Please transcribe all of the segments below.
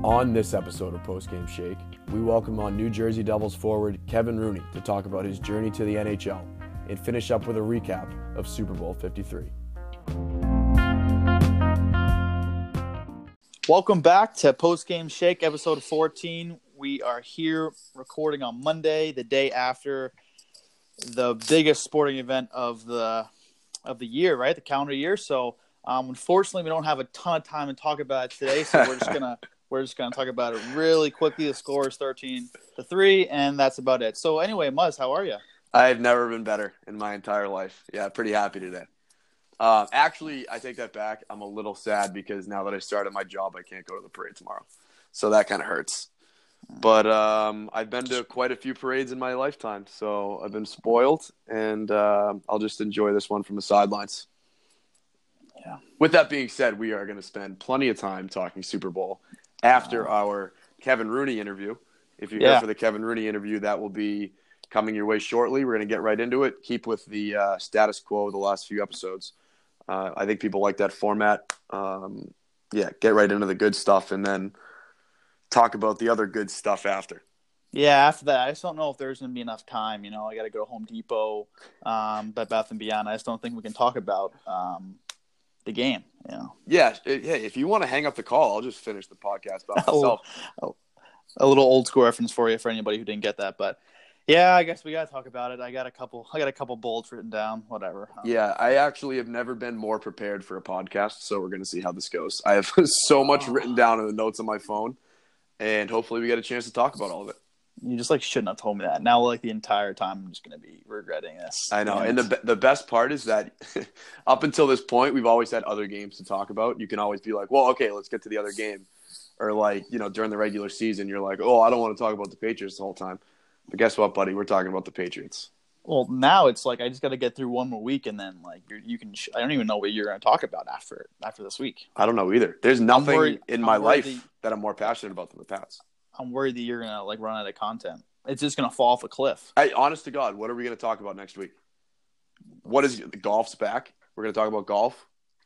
On this episode of Post Game Shake, we welcome on New Jersey Devils forward Kevin Rooney to talk about his journey to the NHL and finish up with a recap of Super Bowl 53. Welcome back to Post Game Shake, episode 14. We are here recording on Monday, the day after the biggest sporting event of the year, right? The calendar year. So, unfortunately, we don't have a ton of time to talk about it today. So we're just gonna talk about it really quickly. The score is 13-3, and that's about it. So, anyway, Muzz, how are you? I've never been better in my entire life. Yeah, pretty happy today. Actually, I take that back. I'm a little sad because now that I started my job, I can't go to the parade tomorrow. So that kind of hurts. But I've been to quite a few parades in my lifetime, so I've been spoiled, and I'll just enjoy this one from the sidelines. Yeah. With that being said, we are going to spend plenty of time talking Super Bowl after our Kevin Rooney interview. If you're here for the Kevin Rooney interview, that will be coming your way shortly. We're going to get right into it. Keep with the status quo of the last few episodes. I think people like that format. Get right into the good stuff and then talk about the other good stuff after. Yeah, after that, I just don't know if there's going to be enough time. You know, I got to go to Home Depot, Bed Bath & Beyond. I just don't think we can talk about the game. You know? Yeah, if you want to hang up the call, I'll just finish the podcast by myself. A little old school reference for you for anybody who didn't get that, but yeah, I guess we got to talk about it. I got a couple bullets written down, whatever. Yeah, I actually have never been more prepared for a podcast, so we're going to see how this goes. I have so much written down in the notes on my phone, and hopefully we get a chance to talk about all of it. You just shouldn't have told me that. Now, the entire time, I'm just going to be regretting this. I know, and the best part is that up until this point, we've always had other games to talk about. You can always be like, well, okay, let's get to the other game. Or during the regular season, you're like, oh, I don't want to talk about the Patriots the whole time. But guess what, buddy? We're talking about the Patriots. Well, now it's I just got to get through one more week, and then you can. I don't even know what you're going to talk about after this week. I don't know either. There's nothing in my life that I'm more passionate about than the Pats. I'm worried that you're going to run out of content. It's just going to fall off a cliff. Hey, honest to God, what are we going to talk about next week? What is the golf's back? We're going to talk about golf.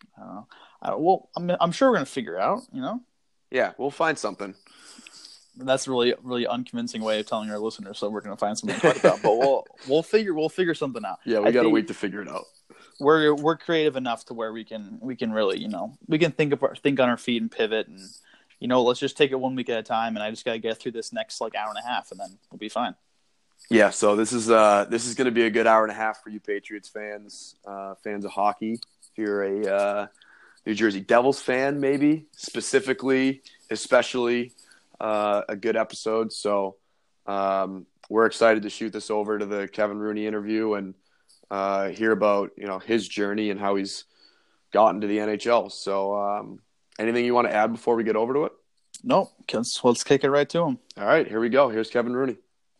Well, I'm sure we're going to figure it out. You know. Yeah, we'll find something. That's a really, really unconvincing way of telling our listeners. So we're going to find something to talk about, but we'll figure something out. Yeah, we got to wait to figure it out. We're creative enough to where we can really we can think on our feet and pivot and let's just take it 1 week at a time. And I just got to get through this next hour and a half, and then we'll be fine. Yeah, so this is going to be a good hour and a half for you Patriots fans, fans of hockey. If you're a New Jersey Devils fan, maybe specifically, especially. A good episode. So we're excited to shoot this over to the Kevin Rooney interview and hear about his journey and how he's gotten to the NHL. So anything you want to add before we get over to it? Nope. Let's kick it right to him. All right, here we go. Here's Kevin Rooney.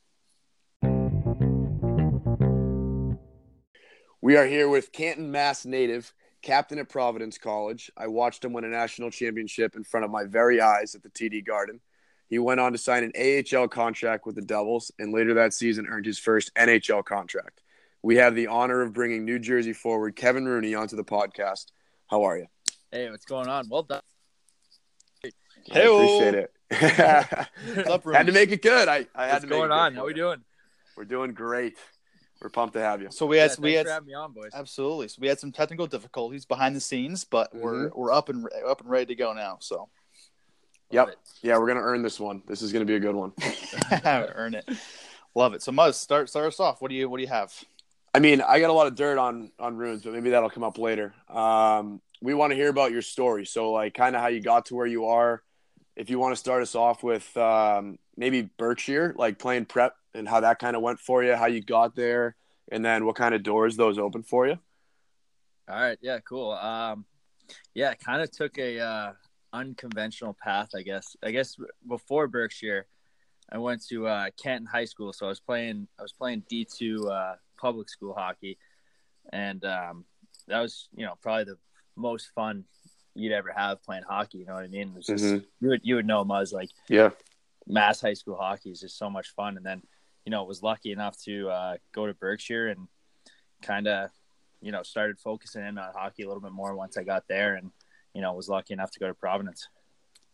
We are here with Canton, Mass native, captain at Providence College. I watched him win a national championship in front of my very eyes at the TD Garden. He went on to sign an AHL contract with the Devils, and later that season earned his first NHL contract. We have the honor of bringing New Jersey forward Kevin Rooney onto the podcast. How are you? Hey, what's going on? Well done. Hey, appreciate it. Had to make it good. I had to make it good. What's going on? How we doing? We're doing great. We're pumped to have you. So we had for having me on, boys. Absolutely. So we had some technical difficulties behind the scenes, but we're up and ready to go now. So. Yep. Yeah, we're gonna earn this one. This is gonna be a good one. Earn it. Love it. So Muzz, start us off. What do you have? I mean, I got a lot of dirt on Runes, but maybe that'll come up later. We want to hear about your story. So kind of how you got to where you are. If you want to start us off with maybe Berkshire, playing prep and how that kind of went for you, how you got there, and then what kind of doors those opened for you. All right. Yeah, cool. It kind of took a unconventional path, I guess. Before Berkshire, I went to Canton High School, so I was playing D2 public school hockey, and that was probably the most fun you'd ever have playing hockey. You know what I mean? It was just, you would know, Muzz, Mass high school hockey is just so much fun. And then was lucky enough to go to Berkshire and kind of started focusing in on hockey a little bit more once I got there, and was lucky enough to go to Providence.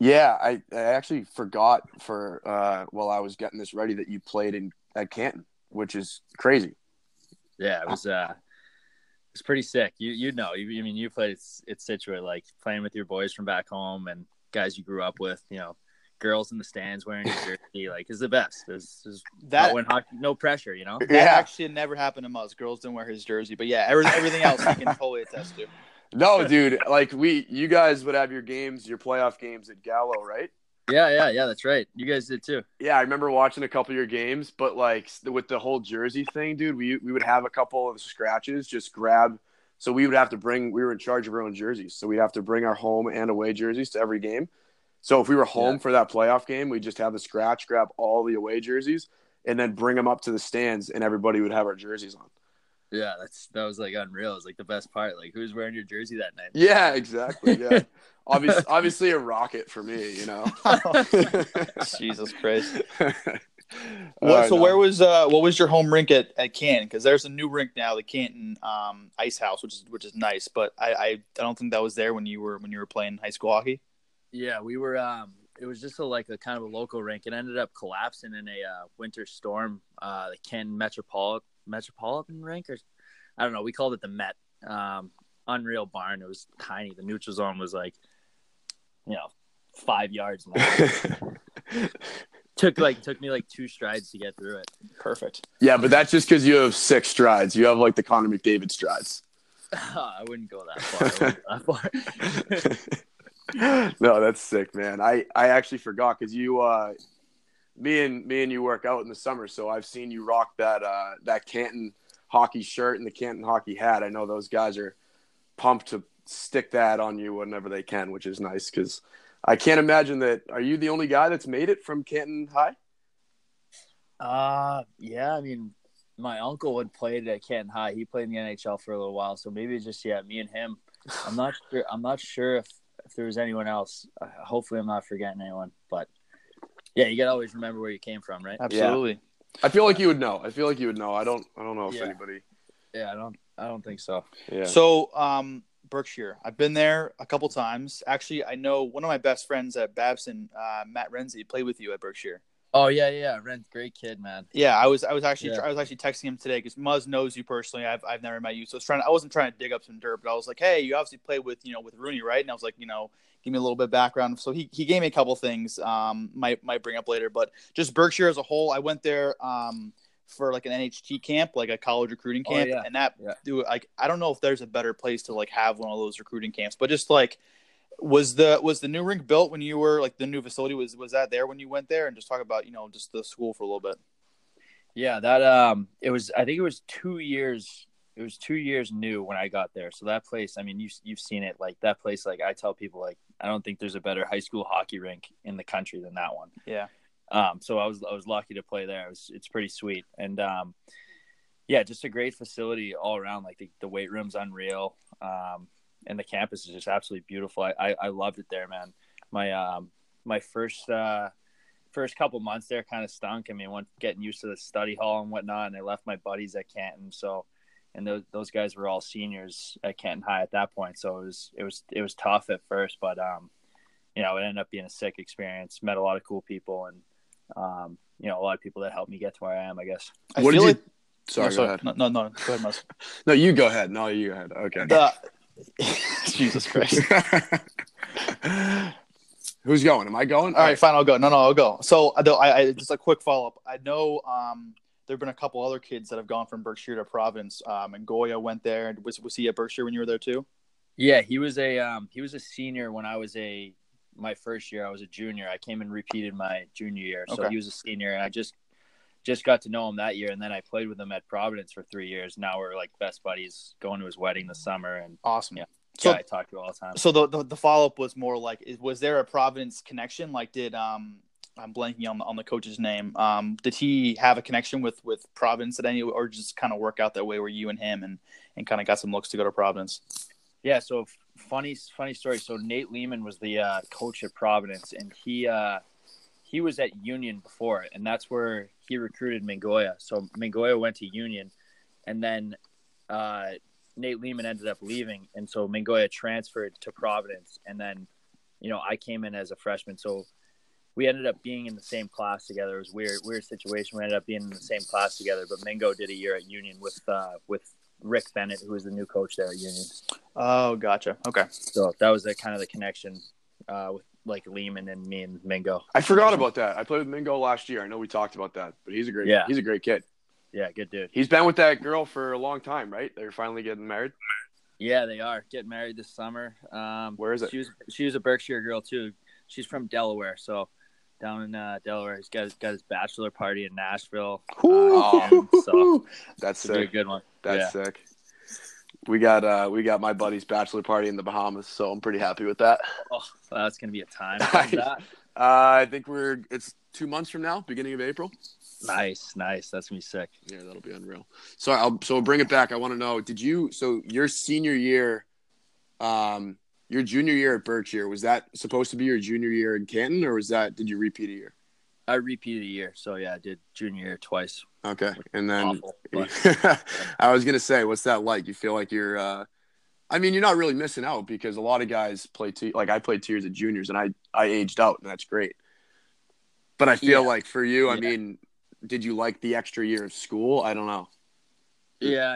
Yeah, I actually forgot while I was getting this ready that you played at Canton, which is crazy. Yeah, it's pretty sick. You know, I mean, you played at Scituate, like playing with your boys from back home and guys you grew up with. You know, girls in the stands wearing your jersey, like, is the best. Is That when hockey, no pressure, you know. that Yeah. actually never happened to Muzz. Girls didn't wear his jersey, but yeah, everything else he can totally attest to. No, dude, like you guys would have your playoff games at Gallo, right? Yeah, that's right. You guys did too. Yeah, I remember watching a couple of your games, but like with the whole jersey thing, dude, we would have a couple of scratches, just grab. So we were in charge of our own jerseys. So we'd have to bring our home and away jerseys to every game. So if we were home for that playoff game, we'd just have the scratch, grab all the away jerseys, and then bring them up to the stands, and everybody would have our jerseys on. Yeah, that was like unreal. It was like the best part. Like, who's wearing your jersey that night? Yeah, exactly. Yeah. Obviously a rocket for me, you know. Jesus Christ. What What was your home rink at Canton? Because there's a new rink now, the Canton Ice House, which is nice. But I don't think that was there when you were playing high school hockey. Yeah, we were. It was just a kind of a local rink. It ended up collapsing in a winter storm. The Canton Metropolitan rink, or I don't know. We called it the Met. Unreal barn. It was tiny. The neutral zone was like, 5 yards long. Took me like 2 strides to get through it. Perfect. Yeah, but that's just because you have 6 strides. You have like the Connor McDavid strides. I wouldn't go that far. No, that's sick, man. I actually forgot because me and you work out in the summer, so I've seen you rock that Canton hockey shirt and the Canton hockey hat. I know those guys are pumped to stick that on you whenever they can, which is nice because I can't imagine that. Are you the only guy that's made it from Canton High? Yeah. I mean, my uncle had played at Canton High. He played in the NHL for a little while, so maybe it's just me and him. I'm not sure if there was anyone else. Hopefully, I'm not forgetting anyone. But yeah, you gotta always remember where you came from, right? Absolutely. Yeah. I feel like you would know. I don't know if anybody. Yeah, I don't think so. Yeah. So, Berkshire, I've been there a couple times. Actually, I know one of my best friends at Babson, Matt Renzi, played with you at Berkshire. Oh yeah, Ren's great kid, man. Yeah, I was actually texting him today because Muzz knows you personally. I've never met you, so I wasn't trying to dig up some dirt, but I was like, hey, you obviously played with with Rooney, right? And I was like, give me a little bit of background. So he gave me a couple things. Might bring up later, but just Berkshire as a whole, I went there for like an NHT camp, like a college recruiting camp, and I don't know if there's a better place to like have one of those recruiting camps, but just like. Was the new rink built when you were like the new facility was that there when you went there, and just talk about just the school for a little bit? Yeah, that it was. I think it was 2 years. It was 2 years new when I got there. So that place, I mean, you've seen it. Like that place, like I tell people, like I don't think there's a better high school hockey rink in the country than that one. Yeah. So I was lucky to play there. It's pretty sweet, and yeah, just a great facility all around. Like the weight room's unreal. And the campus is just absolutely beautiful. I loved it there, man. My first couple months there kind of stunk. I mean, getting used to the study hall and whatnot, and I left my buddies at Canton. So, and those guys were all seniors at Canton High at that point. So it was tough at first, but it ended up being a sick experience. Met a lot of cool people, and a lot of people that helped me get to where I am, I guess. What did you? Sorry, go ahead. No, go ahead, Mus. No, you go ahead. No, you go ahead. Okay. Jesus Christ. Who's going? Am I going? All right, fine. I'll go. No, I'll go. So I just a quick follow up. I know there have been a couple other kids that have gone from Berkshire to Providence. And Goya went there. Was he at Berkshire when you were there too? Yeah, he was a senior when I was my first year. I was a junior. I came and repeated my junior year, so he was a senior, and I just got to know him that year, and then I played with him at Providence for 3 years. Now we're like best buddies, going to his wedding this summer, and awesome. Yeah, so I talk to him all the time. So the follow up was more like, was there a Providence connection? Like, did I'm blanking on the coach's name. Did he have a connection with Providence at any, or just kind of work out that way where you and him and kind of got some looks to go to Providence? Yeah. So funny story. So Nate Lehman was the coach at Providence, and he was at Union before, and that's where he recruited Mingoya. So Mingoya went to Union, and then Nate Lehman ended up leaving, and so Mingoya transferred to Providence, and then I came in as a freshman, so we ended up being in the same class together. It was weird situation. We ended up being in the same class together, but Mingo did a year at Union with Rick Bennett, who was the new coach there at Union. Oh, gotcha. Okay. So that was kind of the connection with like Lehman and me and Mingo. I forgot about that. I played with Mingo last year. I know we talked about that, but he's a great kid. Yeah, good dude. He's been with that girl for a long time, right? They're finally getting married. Yeah, they are getting married this summer. Where is it? She was a Berkshire girl too. She's from Delaware, so down in Delaware. He's got his bachelor party in Nashville. So that's sick. Be a good one. That's sick. We got my buddy's bachelor party in the Bahamas, so I'm pretty happy with that. Oh, that's gonna be a time. That? I think it's 2 months from now, beginning of April. Nice. That's gonna be sick. Yeah, that'll be unreal. So I'll bring it back. I want to know, your senior year, your junior year at Berkshire, was that supposed to be your junior year in Canton, or did you repeat a year? I repeated a year, so yeah, I did junior year twice. Okay, and then awful, I was gonna say, what's that like? You feel like you're, you're not really missing out because a lot of guys play I played 2 years at juniors and I aged out, and that's great. But I feel like for you, did you like the extra year of school? I don't know. Yeah,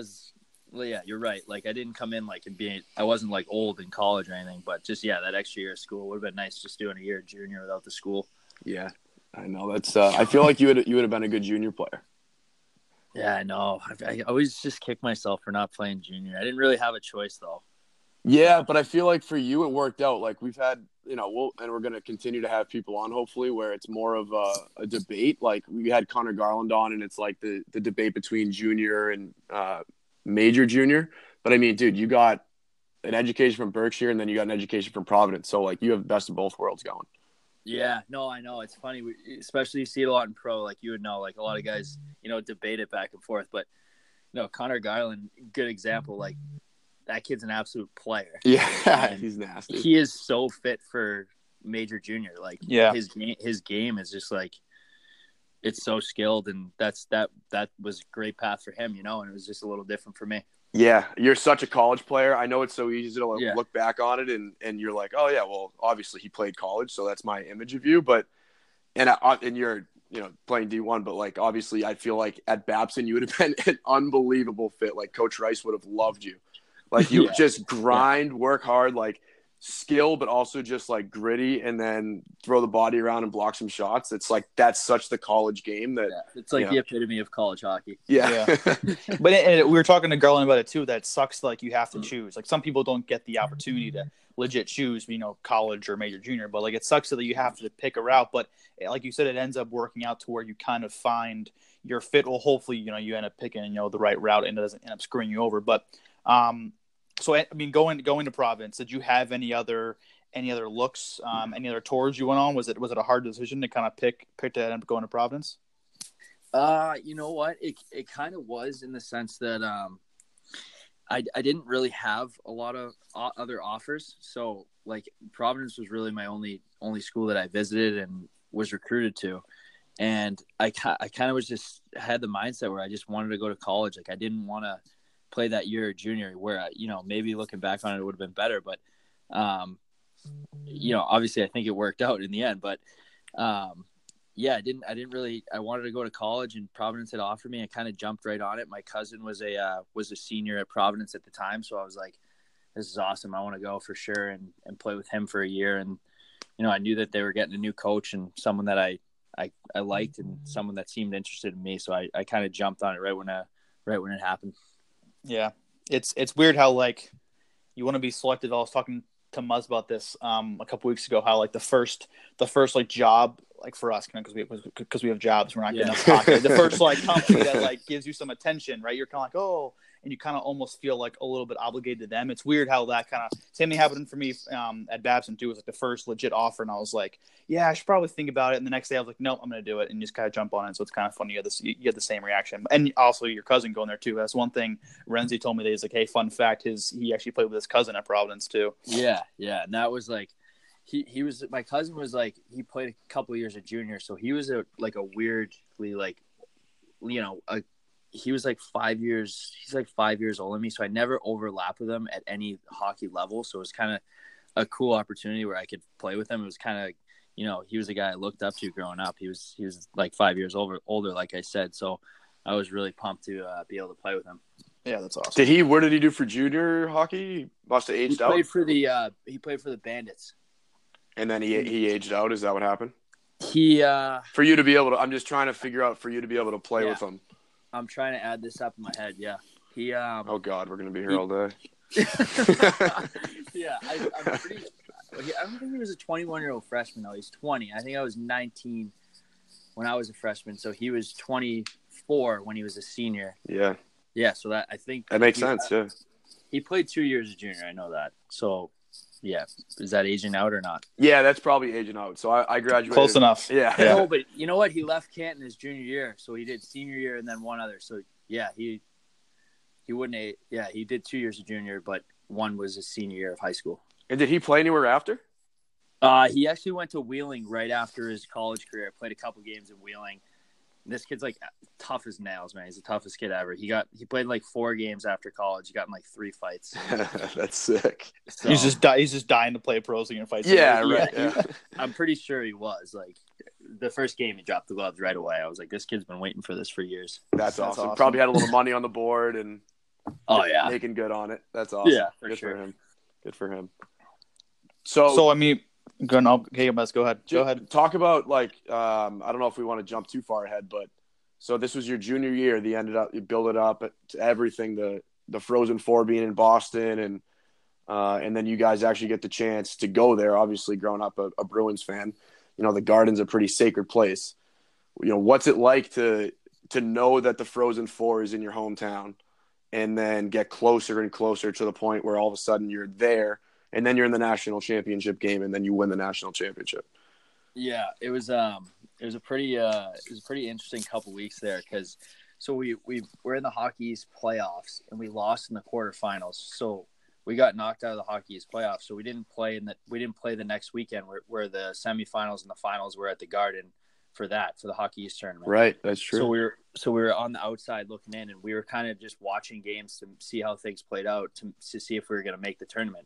you're right. Like I didn't come in I wasn't like old in college or anything, but just that extra year of school would have been nice, just doing a year of junior without the school. Yeah, I know. That's. I feel like you would have been a good junior player. Yeah, I know. I always just kick myself for not playing junior. I didn't really have a choice though. Yeah, but I feel like for you it worked out. Like we've had, and we're going to continue to have people on hopefully where it's more of a debate. Like we had Connor Garland on, and it's like the debate between junior and major junior. But dude, you got an education from Berkshire, and then you got an education from Providence. So like you have the best of both worlds going. Yeah, no, I know. It's funny, especially you see it a lot in pro. Like you would know, like a lot of guys, debate it back and forth. But Connor Garland, good example. Like that kid's an absolute player. Yeah, he's nasty. He is so fit for major junior. Like his game is just like it's so skilled, and that was a great path for him, and it was just a little different for me. Yeah, you're such a college player. I know it's so easy to look back on it and you're like, oh yeah, well obviously he played college, so that's my image of you. But and you're playing D1, but like obviously I feel like at Babson you would have been an unbelievable fit. Like Coach Rice would have loved you. Like you just grind, work hard, like skill, but also just like gritty, and then throw the body around and block some shots. It's like that's such the college game that it's like the epitome of college hockey. Yeah. But we were talking to Garland about it too. That sucks. Like you have to choose. Like some people don't get the opportunity to legit choose, college or major junior. But like it sucks that you have to pick a route. But like you said, it ends up working out to where you kind of find your fit. Well, hopefully, you end up picking the right route and it doesn't end up screwing you over. But so going to Providence, did you have any other looks, any other tours you went on? Was it a hard decision to kind of pick to end up going to Providence? You know what? It kind of was in the sense that I didn't really have a lot of other offers. So like Providence was really my only school that I visited and was recruited to. And I kind of had the mindset where I just wanted to go to college. Like I didn't want to play that year of junior where, maybe looking back on it would have been better. But, obviously I think it worked out in the end. But, I wanted to go to college and Providence had offered me. I kind of jumped right on it. My cousin was a senior at Providence at the time. So I was like, this is awesome. I want to go for sure and play with him for a year. And, I knew that they were getting a new coach and someone that I liked and someone that seemed interested in me. So I kind of jumped on it right when it happened. Yeah. It's weird how like you want to be selective. I was talking to Muzz about this a couple weeks ago, how like the first like job, like for us, because we have jobs, we're not getting enough pocket. The first like company that like gives you some attention, right? You're kind of like, oh, and you kind of almost feel like a little bit obligated to them. It's weird how that kind of same thing happened for me at Babson too. It was like the first legit offer, and I was like, yeah, I should probably think about it. And the next day I was like, no, I'm going to do it, and just kind of jump on it. So it's kind of funny you had the same reaction, and also your cousin going there too. That's one thing Renzi told me that he's like, hey, fun fact, he actually played with his cousin at Providence too. Yeah, and that was like. He was my cousin was like he played a couple of years at junior, so he was a weirdly like he was like 5 years. He's like 5 years older than me, so I never overlapped with him at any hockey level. So it was kind of a cool opportunity where I could play with him. It was kind of, he was a guy I looked up to growing up. He was like 5 years older, like I said. So I was really pumped to be able to play with him. Yeah, that's awesome. What did he do for junior hockey? He must have aged out. He played for the Bandits. And then he aged out. Is that what happened? For you to be able to, I'm just trying to figure out for you to be able to play with him. I'm trying to add this up in my head. Yeah. Oh God, we're gonna be here all day. Yeah, I'm pretty. I don't think he was a 21-year-old freshman though. He's 20. I think I was 19 when I was a freshman. So he was 24 when he was a senior. Yeah. Yeah. So I think that makes sense. Yeah. He played 2 years as junior. I know that. So. Yeah, is that aging out or not? Yeah, that's probably aging out. So I graduated. Close enough. Yeah. No, but you know what? He left Canton his junior year, so he did senior year and then one other. So yeah, he wouldn't. Yeah, he did 2 years of junior, but one was his senior year of high school. And did he play anywhere after? He actually went to Wheeling right after his college career. Played a couple games in Wheeling. This kid's like tough as nails, man. He's the toughest kid ever. He played like 4 games after college. He got in like 3 fights. That's sick. So, he's just dying to play pros against fights. Yeah, right. Yeah. I'm pretty sure he was like the first game he dropped the gloves right away. I was like, this kid's been waiting for this for years. That's awesome. Probably had a little money on the board and making good on it. That's awesome. Yeah, good sure. for him. Good for him. So I mean. Okay, go ahead. Go ahead. Talk about I don't know if we want to jump too far ahead, but so this was your junior year. You build it up to everything. The Frozen Four being in Boston, and then you guys actually get the chance to go there. Obviously, growing up a Bruins fan, the Garden's a pretty sacred place. What's it like to know that the Frozen Four is in your hometown, and then get closer and closer to the point where all of a sudden you're there. And then you're in the national championship game, and then you win the national championship. Yeah, it was a pretty interesting couple weeks there because we were in the Hockey East playoffs and we lost in the quarterfinals. So we got knocked out of the Hockey East playoffs. So we didn't play the next weekend where the semifinals and the finals were at the Garden for the Hockey East tournament. Right, that's true. So we were on the outside looking in, and we were kind of just watching games to see how things played out to see if we were going to make the tournament.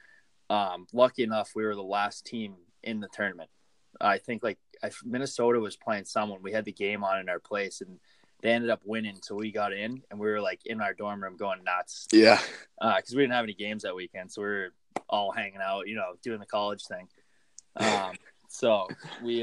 Lucky enough, we were the last team in the tournament. I think Minnesota was playing someone. We had the game on in our place, and they ended up winning. So we got in, and we were like in our dorm room going nuts. Yeah. Because we didn't have any games that weekend, so we were all hanging out, doing the college thing. So we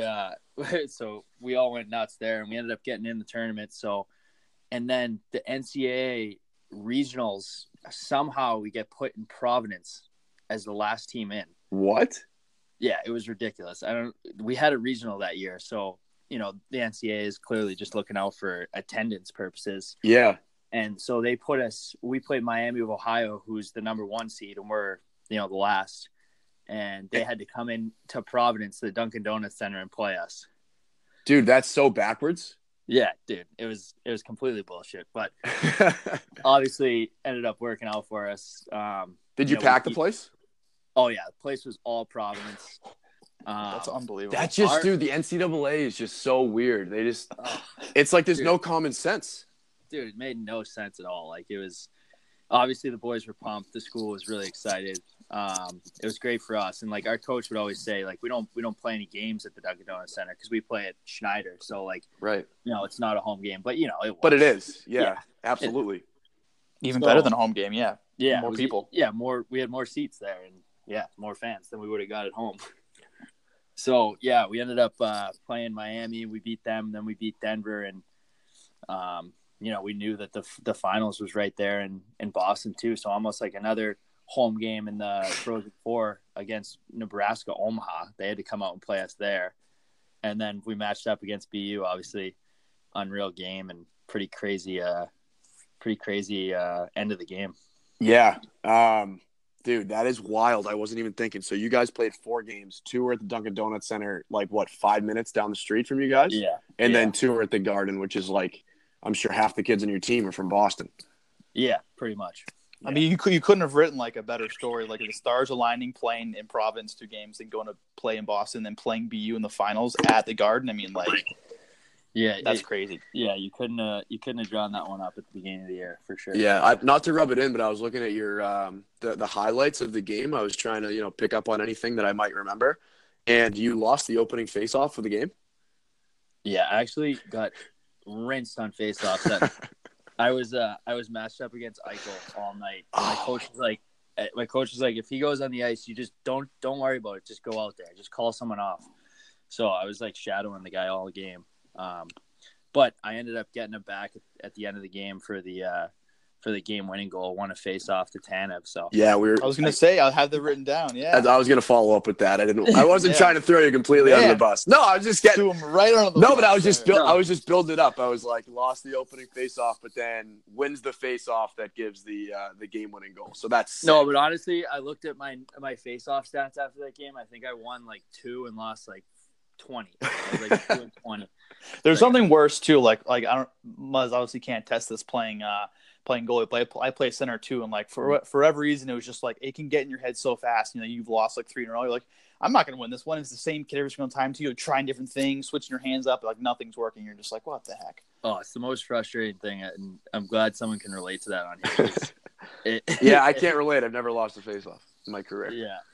all went nuts there, and we ended up getting in the tournament. So, and then the NCAA regionals, somehow we get put in Providence as the last team in. What? Yeah, it was ridiculous. We had a regional that year, so the NCAA is clearly just looking out for attendance purposes. Yeah. And so we played Miami of Ohio, who's the number 1 seed, and we're the last. And they had to come in to Providence, the Dunkin' Donuts Center, and play us. Dude, that's so backwards. Yeah, dude, it was completely bullshit, but obviously ended up working out for us. Did you pack the place? Oh yeah, the place was all Providence. That's unbelievable. That's just, dude, the NCAA is just so weird. They just, it's like there's no common sense. Dude, it made no sense at all. Like it was, obviously the boys were pumped. The school was really excited. It was great for us. And like our coach would always say, like, we don't play any games at the Dunkin' Donuts Center because we play at Schneider. So like, right. It's not a home game, but it was. But it is. Yeah. Absolutely. Even better than a home game. Yeah. Yeah. More people. Yeah. We had more seats there and more fans than we would have got at home. So yeah, we ended up playing Miami. We beat them. Then we beat Denver, and we knew that the finals was right there in Boston too. So almost like another home game in the Frozen Four against Nebraska Omaha. They had to come out and play us there, and then we matched up against BU. Obviously, unreal game and pretty crazy end of the game. Yeah. Dude, that is wild. I wasn't even thinking. So you guys played 4 games. 2 were at the Dunkin' Donuts Center, 5 minutes down the street from you guys? Yeah. And then 2 were at the Garden, which is I'm sure half the kids on your team are from Boston. Yeah, pretty much. Yeah. I mean, you couldn't have written a better story. Like the stars aligning, playing in Providence 2 games, then going to play in Boston, then playing BU in the finals at the Garden. I mean, Yeah, That's crazy. Yeah, you couldn't have drawn that one up at the beginning of the year for sure. Yeah, not to rub it in, but I was looking at your the highlights of the game. I was trying to pick up on anything that I might remember, and you lost the opening face-off for the game. Yeah, I actually got rinsed on face-offs. I was matched up against Eichel all night. My coach was like, if he goes on the ice, you just don't worry about it. Just go out there. Just call someone off. So I was like shadowing the guy all game. But I ended up getting him back at the end of the game for the game-winning goal, won a face-off to Tanev. So yeah, I was gonna say I'll have that written down. Yeah, I was gonna follow up with that. I wasn't trying to throw you completely under the bus. No, I was just getting him right on the. No, but I was just building it up. I was like, lost the opening face-off, but then wins the face-off that gives the game-winning goal. So that's sick. No, but honestly, I looked at my face-off stats after that game. I think I won like 2 and lost like 20. I was like 2 and 20. There's something worse too. Like I don't. Muzz obviously can't test this playing goalie. I play center too, and like for whatever reason, it was just like it can get in your head so fast. You've lost like 3 in a row. You're like, I'm not going to win this one. It's the same kid every single time too. You're trying different things, switching your hands up, like nothing's working. You're just like, what the heck? Oh, it's the most frustrating thing, and I'm glad someone can relate to that on here. Yeah, I can't relate. I've never lost a face-off in my career.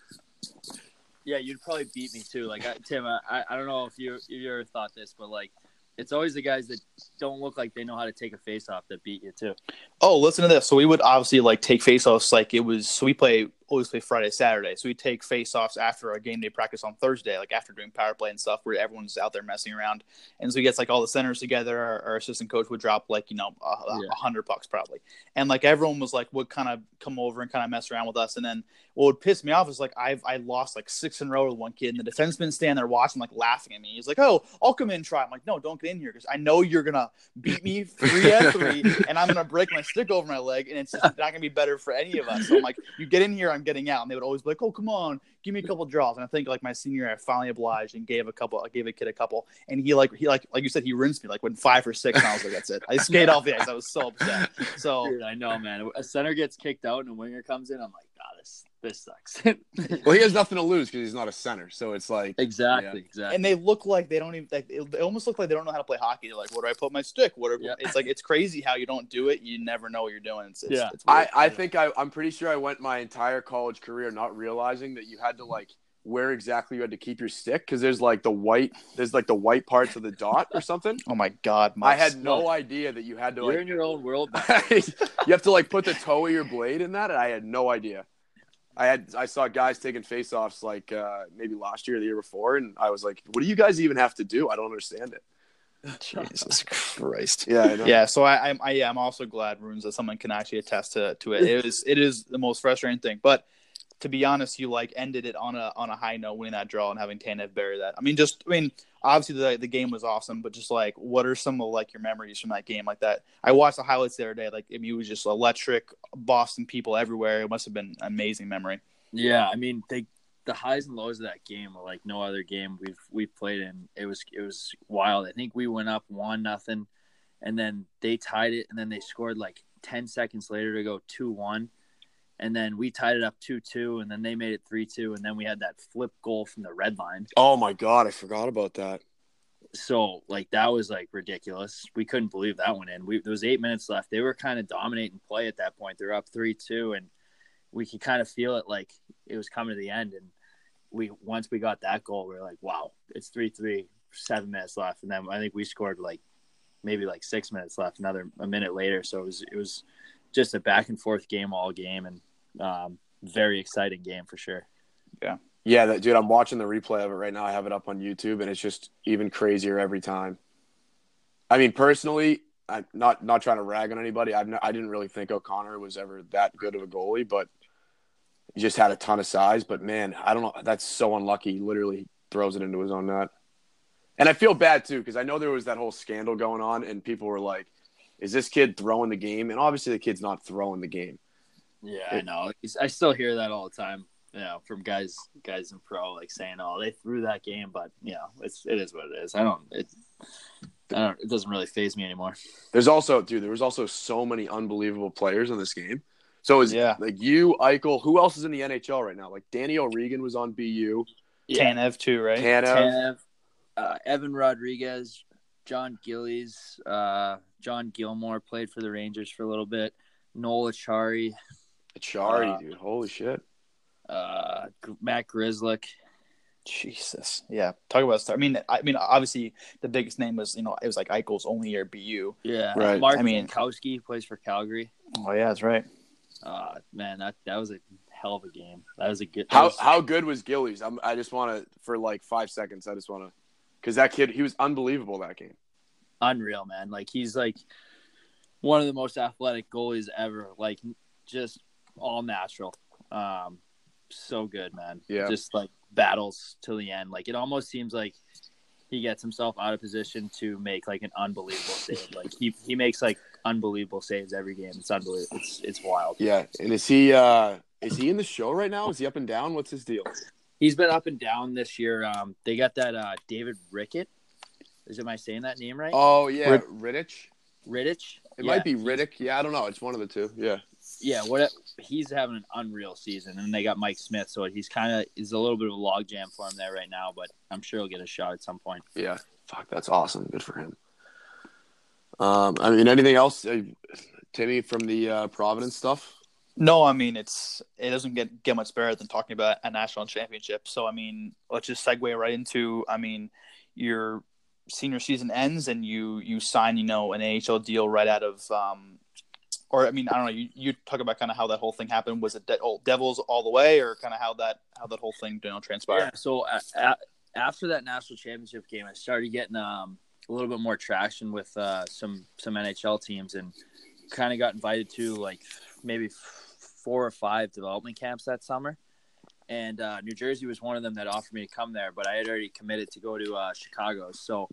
Yeah, you'd probably beat me too. Like Tim, I don't know if you ever thought this, but like it's always the guys that don't look like they know how to take a face-off that beat you too. Oh, listen to this. So we would obviously like take face-offs like it was. So we always play Friday, Saturday. So we take face-offs after our game day practice on Thursday, like after doing power play and stuff, where everyone's out there messing around. And so we get like all the centers together. Our assistant coach would drop like $100 probably, and like everyone was like would kind of come over and kind of mess around with us. And then what would piss me off is like I lost like 6 in a row with one kid, and the defenseman standing there watching, like laughing at me. He's like, "Oh, I'll come in and try." I'm like, "No, don't get in here because I know you're gonna beat me 3-3, and I'm gonna break my stick over my leg, and it's just not gonna be better for any of us." So I'm like, "You get in here, I'm getting out." And they would always be like, "Oh, come on, give me a couple draws." And I think like my senior year, I finally obliged and gave a kid a couple, and he like you said, he rinsed me, like went 5 or 6, and I was like, "That's it." I skated off the ice. I was so upset. So dude, I know, man. A center gets kicked out and a winger comes in. I'm like, this sucks. Well, he has nothing to lose because he's not a center, so it's like exactly. And they look like they don't even. They almost look like they don't know how to play hockey. They're like, "Where do I put my stick?" It's like it's crazy how you don't do it. You never know what you're doing. It's weird. I think I'm pretty sure I went my entire college career not realizing that you had to like where exactly you had to keep your stick because there's like the white parts of the dot or something. Oh my god! I had no idea that you had to. You're like in your own world. You have to like put the toe of your blade in that, and I had no idea. I saw guys taking face-offs like maybe last year or the year before, and I was like, "What do you guys even have to do? I don't understand it." Jesus Christ! Yeah, I know. Yeah. So I'm also glad, Runes, that someone can actually attest to it. It is the most frustrating thing, but to be honest, you like ended it on a high note, winning that draw and having Tanev bury that. Obviously the game was awesome, but just like, what are some of like your memories from that game like that? I watched the highlights the other day. Like, it was just electric, Boston people everywhere. It must have been an amazing memory. Yeah, I mean, the highs and lows of that game were like no other game we've played in. It was wild. I think we went up 1-0, and then they tied it, and then they scored like 10 seconds later to go 2-1. And then we tied it up 2-2, and then they made it 3-2, and then we had that flip goal from the red line. Oh my god, I forgot about that. So like that was like ridiculous. We couldn't believe that one in. There was 8 minutes left. They were kind of dominating play at that point. They were up 3-2, and we could kind of feel it like it was coming to the end. And once we got that goal, we were like, wow, it's 3-3, 7 minutes left, and then I think we scored like maybe like 6 minutes left, a minute later. So it was just a back and forth game all game, and very exciting game for sure. Yeah, dude, I'm watching the replay of it right now. I have it up on YouTube, and it's just even crazier every time. I mean, personally, I'm not trying to rag on anybody. I didn't really think O'Connor was ever that good of a goalie, but he just had a ton of size. But man, I don't know. That's so unlucky. He literally throws it into his own net. And I feel bad too, because I know there was that whole scandal going on, and people were like, "Is this kid throwing the game?" And obviously, the kid's not throwing the game. Yeah, I know. I still hear that all the time, from guys in pro, like saying, "Oh, they threw that game," but it is what it is. It doesn't really faze me anymore. There was also so many unbelievable players in this game. So like you, Eichel, who else is in the NHL right now? Like Danny O'Regan was on BU. Tanev too, right? Tanev, Evan Rodriguez, John Gillies, John Gilmore played for the Rangers for a little bit. Noel Achari, Dude, holy shit. Matt Grzelcyk. Jesus, yeah. Talk about star. I mean, obviously the biggest name was it was like Eichel's only year at BU. Yeah, Right. Mark Jankowski plays for Calgary. Oh yeah, that's right. Man, that was a hell of a game. That was a good. How good was Gillies? I just want to, for like 5 seconds, because that kid, he was unbelievable that game. Unreal, man. Like, he's like one of the most athletic goalies ever. Like, just all natural. So good, man. Yeah. Just like battles till the end. Like, it almost seems like he gets himself out of position to make like an unbelievable save. Like, he makes like unbelievable saves every game. It's unbelievable. It's wild. Yeah. And is he in the show right now? Is he up and down? What's his deal? He's been up and down this year. They got that David Rickett. Am I saying that name right? Oh yeah, Rittich. It might be Riddick. Yeah, I don't know. It's one of the two. Yeah. Yeah, he's having an unreal season, and they got Mike Smith, so he's a little bit of a logjam for him there right now, but I'm sure he'll get a shot at some point. Yeah, fuck, that's awesome. Good for him. I mean, anything else, Timmy, from the Providence stuff? No, I mean it doesn't get much better than talking about a national championship. So I mean, let's just segue right into. I mean, your senior season ends and you sign an AHL deal right out of. Or I mean, I don't know. You talk about kind of how that whole thing happened. Was it Devils all the way, or kind of how that whole thing transpired? Yeah. So after that national championship game, I started getting a little bit more traction with some NHL teams, and kind of got invited to like maybe 4 or 5 development camps that summer. And New Jersey was one of them that offered me to come there, but I had already committed to go to Chicago. So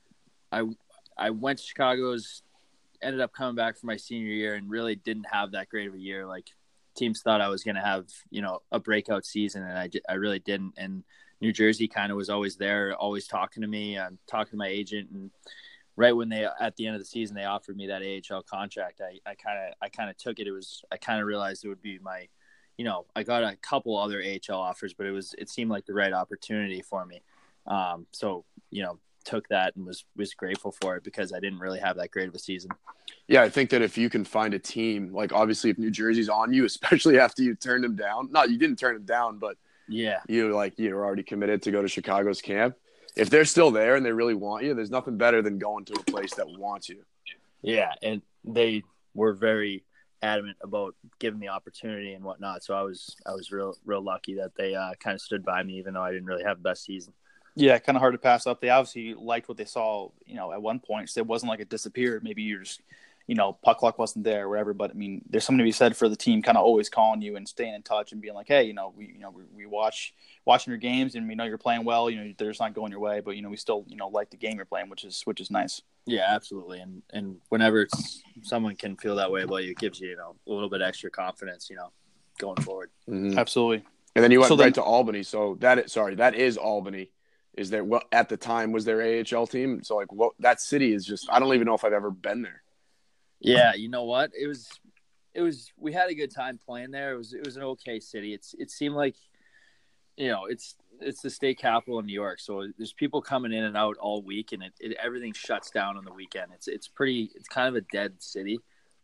I went to Chicago's. Ended up coming back for my senior year and really didn't have that great of a year. Like, teams thought I was going to have, a breakout season, and I really didn't. And New Jersey kind of was always there, always talking to me, talking to my agent. And right when at the end of the season, they offered me that AHL contract, I kind of took it. I kind of realized it would be my, I got a couple other AHL offers, but it seemed like the right opportunity for me. So, took that and was grateful for it, because I didn't really have that great of a season. Yeah, I think that if you can find a team, like obviously if New Jersey's on you, especially after you turned them down, you didn't turn them down, but yeah, you're already committed to go to Chicago's camp. If they're still there and they really want you, there's nothing better than going to a place that wants you. Yeah, and they were very adamant about giving me opportunity and whatnot. So I was real lucky that they kind of stood by me, even though I didn't really have the best season. Yeah, kind of hard to pass up. They obviously liked what they saw, at one point. So it wasn't like it disappeared. Maybe you're just, puck luck wasn't there or whatever. But I mean, there's something to be said for the team kind of always calling you and staying in touch and being like, hey, we watching your games and we know you're playing well. They're just not going your way, but we still like the game you're playing, which is nice. Yeah, absolutely. And whenever someone can feel that way about you, it gives you a little bit extra confidence, going forward. Mm-hmm. Absolutely. And then you went right to Albany. So that is Albany. Is there at the time was their AHL team? So like that city is just, I don't even know if I've ever been there. Yeah, you know what? It was we had a good time playing there. It was an okay city. It seemed like it's the state capital of New York, so there's people coming in and out all week, and everything shuts down on the weekend. It's kind of a dead city.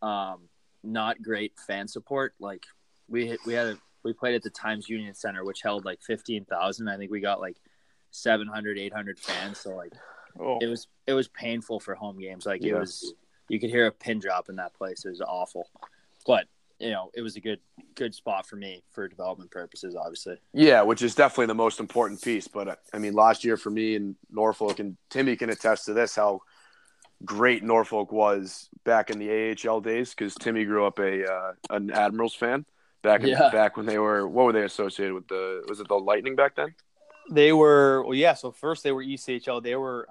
Not great fan support. Like we played at the Times Union Center, which held like 15,000. I think we got like 700, 800 fans. So like, it was painful for home games. Like it was, you could hear a pin drop in that place. It was awful, but it was a good spot for me for development purposes, obviously. Yeah, which is definitely the most important piece. But I mean, last year for me in Norfolk, and Timmy can attest to this, how great Norfolk was back in the AHL days, because Timmy grew up an Admirals fan back when they were, what were they associated with? Was it the Lightning back then? They were, so first they were ECHL. They were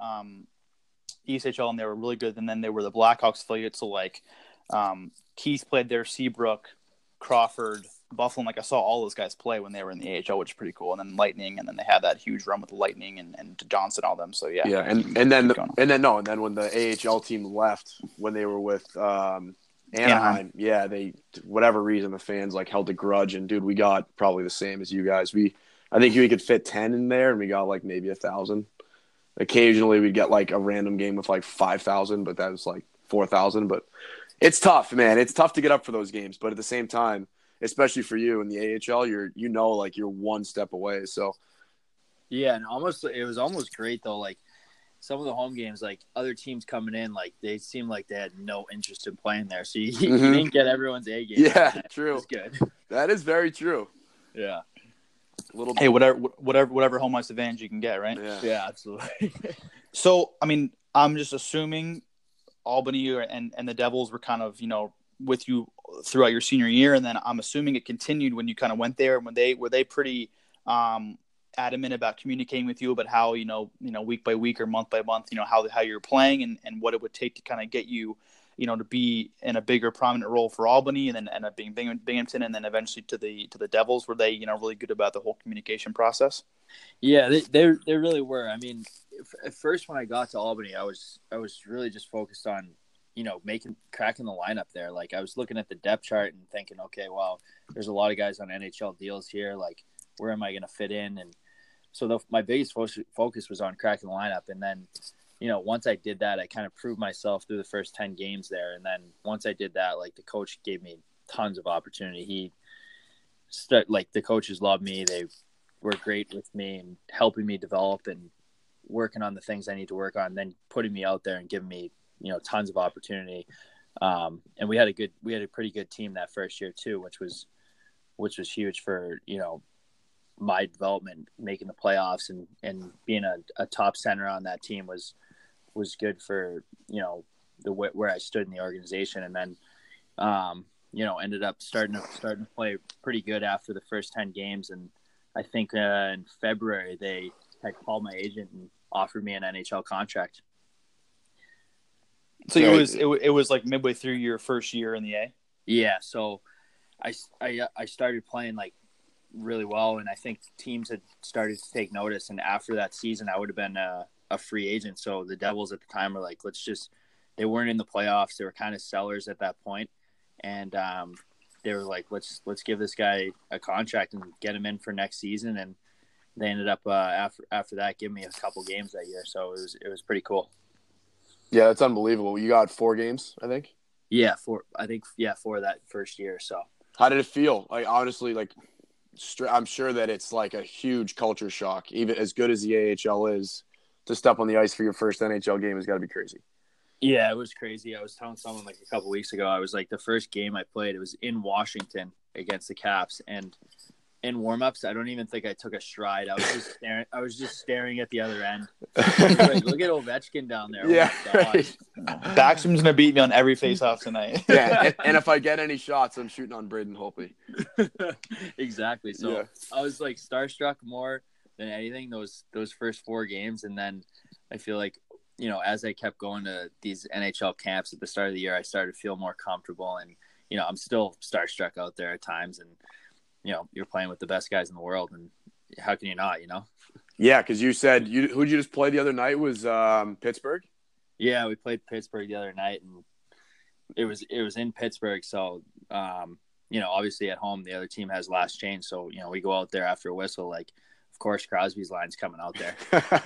ECHL, and they were really good. And then they were the Blackhawks affiliate. So, like, Keith played there, Seabrook, Crawford, Buffalo. Like, I saw all those guys play when they were in the AHL, which is pretty cool. And then Lightning, and then they had that huge run with the Lightning and Johnson, all them. So, yeah. Yeah, and then when the AHL team left, when they were with Anaheim, yeah, they, whatever reason, the fans, like, held a grudge. And, dude, we got probably the same as you guys. I think we could fit 10 in there, and we got like maybe 1,000. Occasionally we'd get like a random game with like 5,000, but that was like 4,000. But it's tough, man. It's tough to get up for those games. But at the same time, especially for you in the AHL, you're one step away. So Yeah, and it was almost great though. Like some of the home games, like other teams coming in, like they seemed like they had no interest in playing there. So you didn't get everyone's A game. Yeah, true. It's good. That is very true. Yeah. Hey, whatever home ice advantage you can get, right? Yeah, absolutely. So, I mean, I'm just assuming Albany and the Devils were kind of, with you throughout your senior year, and then I'm assuming it continued when you kind of went there. Were they pretty adamant about communicating with you about how week by week or month by month, how you're playing and what it would take to kind of get you, to be in a bigger prominent role for Albany and then end up being Binghamton and then eventually to the Devils? Were they really good about the whole communication process? Yeah, they really were. I mean, at first when I got to Albany, I was really just focused on cracking the lineup there. Like I was looking at the depth chart and thinking, okay, well, there's a lot of guys on NHL deals here. Like, where am I going to fit in? And so my biggest focus was on cracking the lineup. And then, once I did that, I kind of proved myself through the first 10 games there. And then once I did that, like the coach gave me tons of opportunity. The coaches loved me. They were great with me and helping me develop and working on the things I need to work on, then putting me out there and giving me, tons of opportunity. And we had a pretty good team that first year too, which was huge for, my development, making the playoffs and being a top center on that team was good for, where I stood in the organization. And then, ended up starting to play pretty good after the first 10 games. And I think in February, they had called my agent and offered me an NHL contract. So it was like midway through your first year in the A? Yeah. So I started playing like really well, and I think teams had started to take notice. And after that season, I would have been a free agent. So the Devils at the time were like, they weren't in the playoffs. They were kind of sellers at that point. And they were like, let's give this guy a contract and get him in for next season. And they ended up after that giving me a couple games that year. So it was pretty cool. Yeah, that's unbelievable. You got 4 games, I think. Yeah, 4 that first year. So how did it feel? Like, honestly, like, I'm sure that it's like a huge culture shock. Even as good as the AHL is, to step on the ice for your first NHL game has got to be crazy. Yeah, it was crazy. I was telling someone like a couple weeks ago, I was like, the first game I played, it was in Washington against the Caps, and in warmups, I don't even think I took a stride. I was just staring at the other end. Like, look at Ovechkin down there. Yeah, oh my right. Backstrom's gonna beat me on every face-off tonight. Yeah, and if I get any shots, I'm shooting on Braden Holtby. Exactly. So yeah. I was like starstruck more than anything those first 4 games, and then I feel like, as I kept going to these NHL camps at the start of the year, I started to feel more comfortable, and I'm still starstruck out there at times, and you're playing with the best guys in the world, and how can you not, Yeah, because you said who'd you just play the other night was Pittsburgh? Yeah, we played Pittsburgh the other night, and it was in Pittsburgh. So, obviously at home, the other team has last change. So, we go out there after a whistle, like, of course, Crosby's line's coming out there.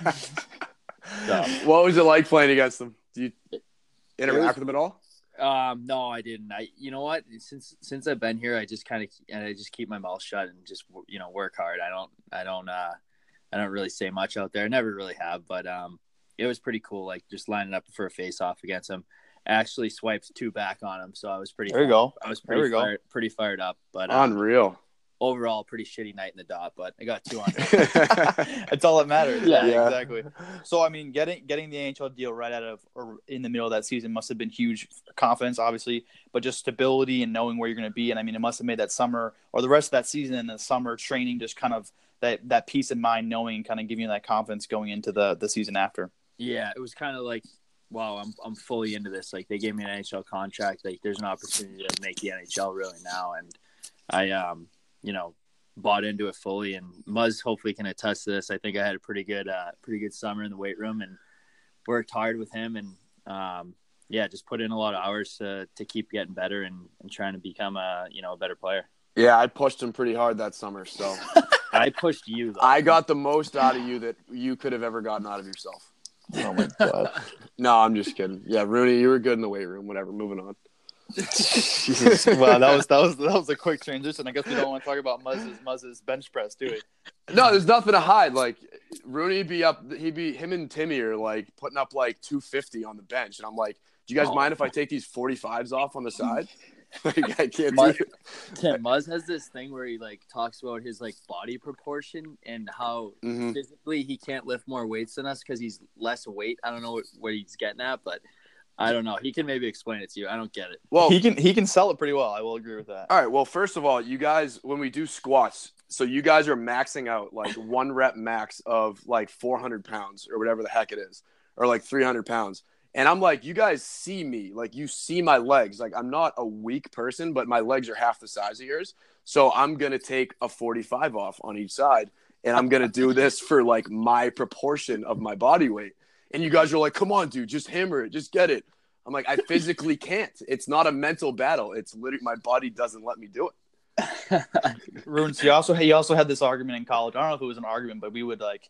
So, what was it like playing against them? Do you interact with them at all? No, I didn't. You know what? Since I've been here, I just keep my mouth shut and just, work hard. I don't really say much out there. I never really have, but, it was pretty cool. Like, just lining up for a face off against him. I actually swiped 2 back on him. So I was pretty, there you go. I was pretty fired up, but, unreal. Overall, pretty shitty night in the dot, but I got 2 under. That's all that matters. Yeah, Exactly. So, I mean, getting the NHL deal right out of or in the middle of that season must have been huge confidence, obviously, but just stability and knowing where you're going to be. And I mean, it must have made that summer or the rest of that season and the summer training just kind of that peace of mind, knowing and kind of giving you that confidence going into the season after. Yeah, it was kind of like, wow, I'm fully into this. Like, they gave me an NHL contract. Like, there's an opportunity to make the NHL really now, and I bought into it fully, and Muzz hopefully can attest to this. I think I had a pretty good summer in the weight room and worked hard with him, and just put in a lot of hours to keep getting better and trying to become a better player. Yeah, I pushed him pretty hard that summer, so I pushed you, though. I got the most out of you that you could have ever gotten out of yourself. Oh my god. No, I'm just kidding. Yeah, Rooney, you were good in the weight room. Whatever. Moving on. Jesus. Wow, that was a quick transition. I guess we don't want to talk about Muzz's bench press, do we? No, there's nothing to hide. Like Rooney him and Timmy are like putting up like 250 on the bench, and I'm like, do you guys mind if I take these 45s off on the side? Like I can't do it. Tim, Muzz has this thing where he like talks about his like body proportion and how physically he can't lift more weights than us because he's less weight. I don't know what he's getting at, but I don't know. He can maybe explain it to you. I don't get it. Well, he can sell it pretty well. I will agree with that. All right. Well, first of all, you guys, when we do squats, so you guys are maxing out like 1 rep max of like 400 pounds or whatever the heck it is, or like 300 pounds. And I'm like, you guys see me, like you see my legs. Like I'm not a weak person, but my legs are half the size of yours. So I'm going to take a 45 off on each side. And I'm going to do this for like my proportion of my body weight. And you guys are like, come on, dude, just hammer it. Just get it. I'm like, I physically can't. It's not a mental battle. It's literally my body doesn't let me do it. Runes, he also had this argument in college. I don't know if it was an argument, but he'd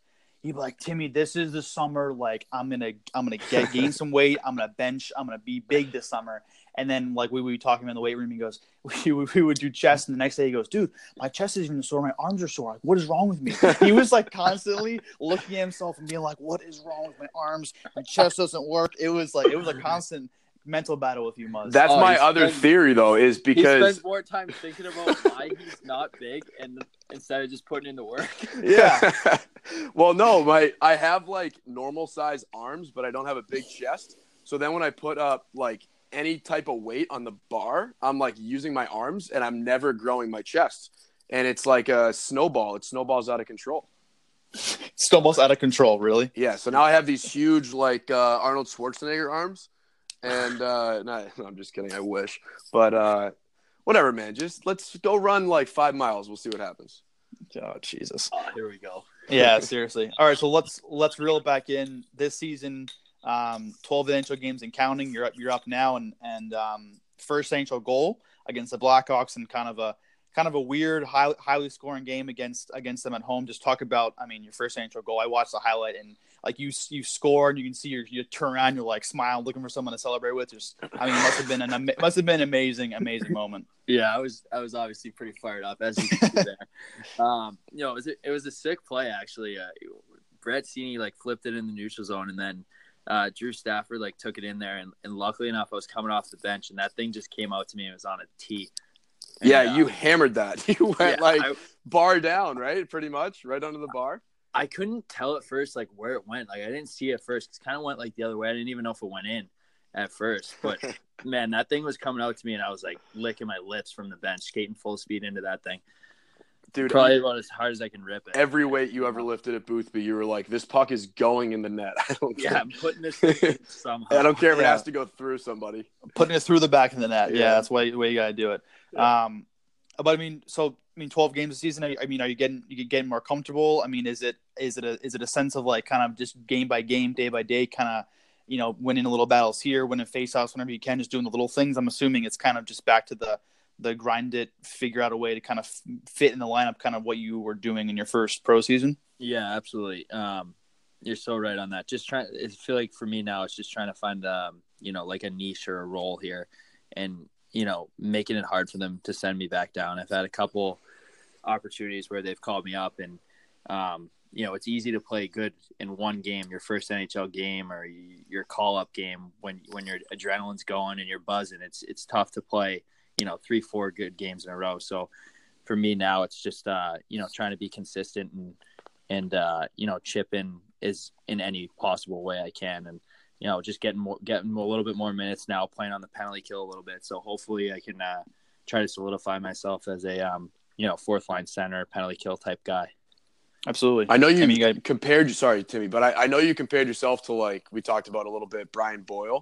be like, Timmy, this is the summer. Like, I'm gonna gain some weight. I'm gonna bench. I'm gonna be big this summer. And then like we would be talking in the weight room. He goes, we would do chest, and the next day he goes, dude, my chest isn't even sore. My arms are sore. Like, what is wrong with me? He was like constantly looking at himself and being like, what is wrong with my arms? My chest doesn't work. It was a constant mental battle with you, Muzz. That's my other theory, though, is because he spends more time thinking about why he's not big and instead of just putting in the work. Yeah. Well, no, I have like normal size arms, but I don't have a big chest. So then when I put up like any type of weight on the bar, I'm like using my arms and I'm never growing my chest. And it's like a snowball. It snowballs out of control. Snowballs out of control, really? Yeah. So now I have these huge like Arnold Schwarzenegger arms. And no, I'm just kidding. I wish. But whatever, man. Just let's go run like 5 miles. We'll see what happens. Oh, Jesus. Here we go. Yeah, seriously. All right, so let's reel it back in. This season, 12 NHL games and counting. You're up now, and first NHL goal against the Blackhawks, and kind of a weird, highly scoring game against them at home. Just talk about, your first NHL goal. I watched the highlight, and like you score, and you can see you turn around, you're like smiling, looking for someone to celebrate with. It must have been an amazing moment. Yeah, I was obviously pretty fired up, as you can see there. It was a sick play actually. Brett Seney like flipped it in the neutral zone, and then Drew Stafford like took it in there, and luckily enough, I was coming off the bench, and that thing just came out to me and it was on a tee. And, yeah, you hammered that. You went bar down, right? Pretty much right under the bar. I couldn't tell at first like where it went. Like I didn't see it at first. It kind of went like the other way. I didn't even know if it went in at first. But man, that thing was coming out to me, and I was like licking my lips from the bench, skating full speed into that thing. Dude, probably about as hard as I can rip it. Every weight you ever lifted at Boothby, you were like, "This puck is going in the net." I don't care. Yeah, I'm putting this thing somehow. I don't care if it has to go through somebody. Putting it through the back of the net. Yeah, that's the way you gotta do it. Yeah. But 12 games a season. Are you getting more comfortable? Is it a sense of like kind of just game by game, day by day, kind of winning a little battles here, winning faceoffs whenever you can, just doing the little things. I'm assuming it's kind of just back to the grind it, figure out a way to kind of fit in the lineup, kind of what you were doing in your first pro season. Yeah, absolutely. You're so right on that. I feel like for me now, it's just trying to find like a niche or a role here, and making it hard for them to send me back down. I've had a couple opportunities where they've called me up, and it's easy to play good in one game, your first NHL game or your call-up game when your adrenaline's going and you're buzzing. It's tough to play 3-4 good games in a row. So for me now, it's just trying to be consistent and chip in in any possible way I can, and just getting a little bit more minutes now, playing on the penalty kill a little bit. So hopefully I can try to solidify myself as a fourth line center, penalty kill type guy. Absolutely. I know you compared. Sorry, Timmy, but I know you compared yourself to, like we talked about a little bit, Brian Boyle.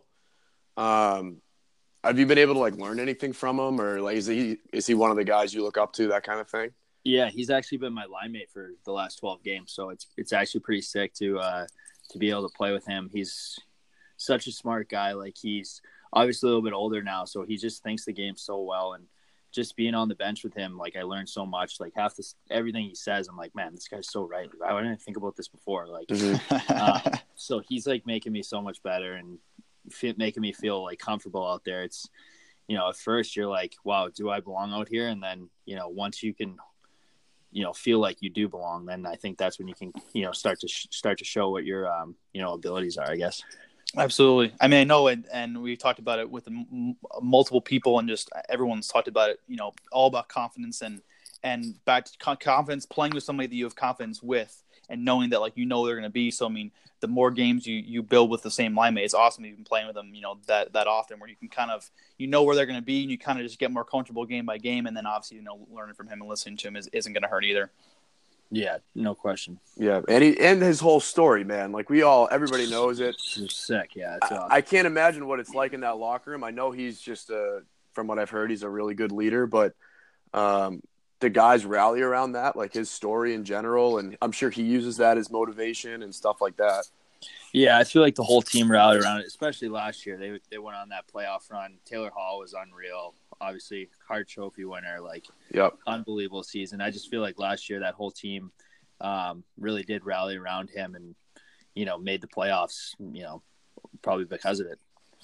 Have you been able to like learn anything from him, or like is he one of the guys you look up to, that kind of thing? Yeah, he's actually been my line mate for the last 12 games, so it's actually pretty sick to be able to play with him. He's such a smart guy. Like, he's obviously a little bit older now, so he just thinks the game so well, and just being on the bench with him, like I learned so much. Like everything he says, I'm like, man, this guy's so right. I didn't think about this before. Like, so he's like making me so much better and making me feel like comfortable out there. It's, at first you're like, wow, do I belong out here? And then, once you can, feel like you do belong, then I think that's when you can, start to show what your, abilities are, I guess. Absolutely. I mean, I know, and we've talked about it with multiple people, and just everyone's talked about it, all about confidence and back to confidence, playing with somebody that you have confidence with and knowing that, like, they're going to be. So, I mean, the more games you build with the same line mate, it's awesome you've been playing with them, that often, where you can kind of, where they're going to be, and you kind of just get more comfortable game by game. And then obviously, learning from him and listening to him isn't going to hurt either. Yeah, no question. Yeah, and his whole story, man. Like everybody knows it. It's sick, yeah. It's awesome. I can't imagine what it's like in that locker room. I know he's just from what I've heard, he's a really good leader, but the guys rally around that, like his story in general, and I'm sure he uses that as motivation and stuff like that. Yeah, I feel like the whole team rallied around it, especially last year. They went on that playoff run. Taylor Hall was unreal. Obviously, Hart Trophy winner, unbelievable season. I just feel like last year that whole team really did rally around him and, made the playoffs, probably because of it.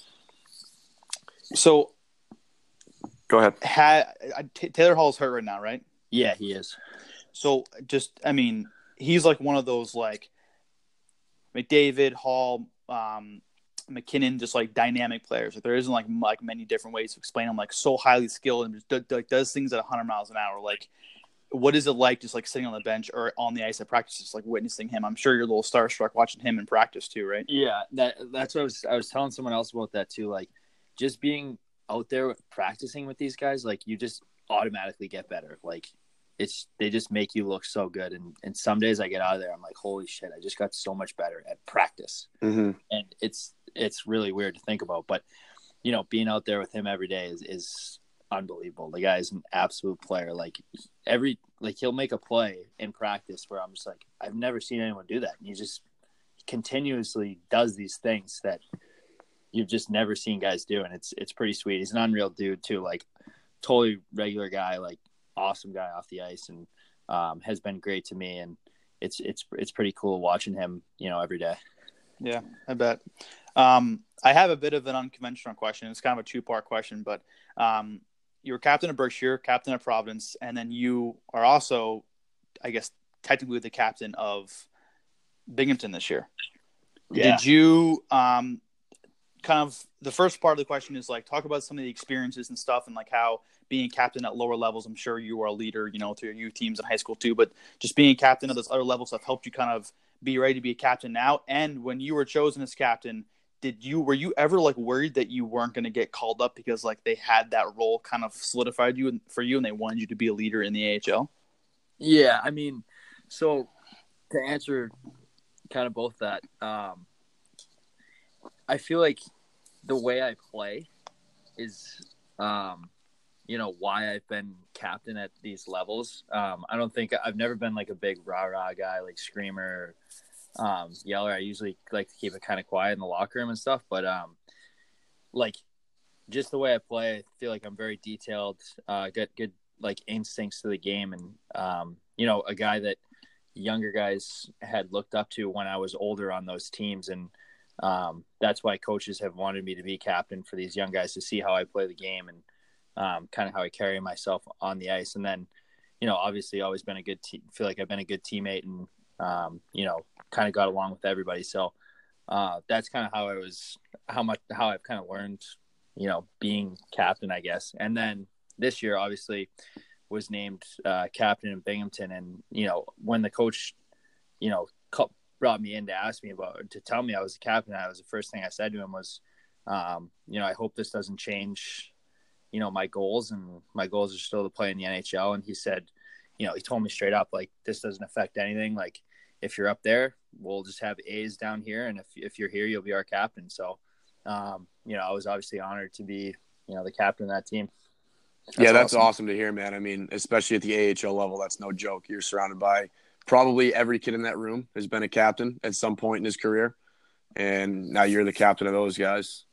So, go ahead. Taylor Hall's hurt right now, right? Yeah, he is. So, he's like one of those, like, McDavid, Hall, McKinnon, just like dynamic players. Like, there isn't like many different ways to explain them. Like, so highly skilled and just does things at 100 miles an hour. Like, what is it like just like sitting on the bench or on the ice at practice, just like witnessing him? I'm sure you're a little starstruck watching him in practice too, right? Yeah, that's what I was telling someone else about that too. Like, just being out there practicing with these guys, like, you just automatically get better. Like, they just make you look so good. And some days I get out of there, I'm like, holy shit, I just got so much better at practice. Mm-hmm. And it's really weird to think about, but being out there with him every day is unbelievable. The guy is an absolute player. Like, he'll make a play in practice where I'm just like, I've never seen anyone do that. And he just continuously does these things that you've just never seen guys do. And it's pretty sweet. He's an unreal dude too. Like, totally regular guy, like awesome guy off the ice, and has been great to me. And it's pretty cool watching him, every day. Yeah, I bet. I have a bit of an unconventional question. It's kind of a two-part question, but you were captain of Berkshire, captain of Providence, and then you are also, I guess, technically the captain of Binghamton this year. Yeah. Did you kind of, the first part of the question is like, talk about some of the experiences and stuff, and like how being captain at lower levels, I'm sure you were a leader, through your youth teams in high school too, but just being captain of those other levels have helped you kind of be ready to be a captain now. And when you were chosen as captain, were you ever like worried that you weren't going to get called up because like they had that role kind of solidified for you and they wanted you to be a leader in the AHL? Yeah, I mean, so to answer kind of both that, I feel like the way I play is, why I've been captain at these levels. I've never been like a big rah-rah guy, like screamer, yeller. I usually like to keep it kind of quiet in the locker room and stuff, but like just the way I play, I feel like I'm very detailed, got good like instincts to the game, and a guy that younger guys had looked up to when I was older on those teams, and that's why coaches have wanted me to be captain for these young guys, to see how I play the game and kind of how I carry myself on the ice. And then, obviously always been feel like I've been a good teammate and, kind of got along with everybody. So that's kind of how I've kind of learned, being captain, I guess. And then this year, obviously, was named captain in Binghamton. And, when the coach, brought me in to tell me I was the captain, that was the first thing I said to him was, I hope this doesn't change, my goals, and my goals are still to play in the NHL. And he said, he told me straight up, like, this doesn't affect anything. Like, if you're up there, we'll just have A's down here. And if you're here, you'll be our captain. So, I was obviously honored to be, the captain of that team. That's awesome to hear, man. I mean, especially at the AHL level, that's no joke. You're surrounded by probably every kid in that room has been a captain at some point in his career. And now you're the captain of those guys.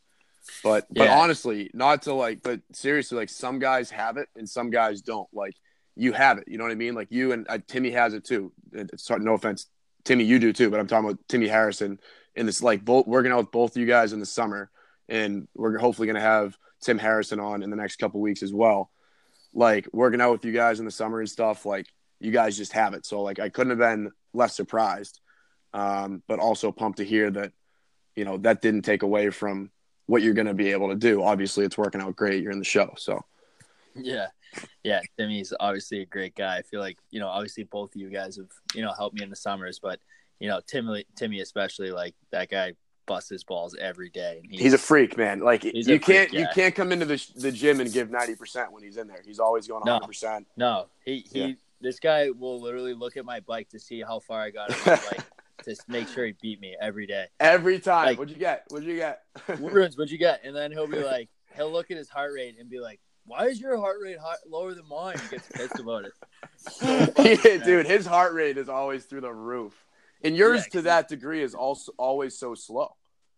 But Yeah. honestly, not to like, but seriously, like some guys have it and some guys don't. Like you have it, you know what I mean? Like you and Timmy has it too. It's no offense, Timmy, you do too. But I'm talking about Timmy Harrison in this, like both working out with both of you guys in the summer, and we're hopefully going to have Tim Harrison on in the next couple weeks as well. Like working out with you guys in the summer and stuff. Like you guys just have it. So like I couldn't have been less surprised, but also pumped to hear that, you know, that didn't take away from what you're going to be able to do. Obviously, it's working out great. You're in the show, so. Yeah. Timmy's obviously a great guy. I feel like, you know, obviously both of you guys have, you know, helped me in the summers, but, you know, Timmy especially, like that guy busts his balls every day. And He's a freak, man. Like you can't come into the gym and give 90% when he's in there. He's always going 100%. No, this guy will literally look at my bike to see how far I got on my bike to make sure he beat me every day. Every time. Like, What'd you get? Ruins, what'd you get? And then he'll be like, he'll look at his heart rate and be like, why is your heart rate lower than mine? He gets pissed about it. Dude, his heart rate is always through the roof. And yours to that degree is also always so slow.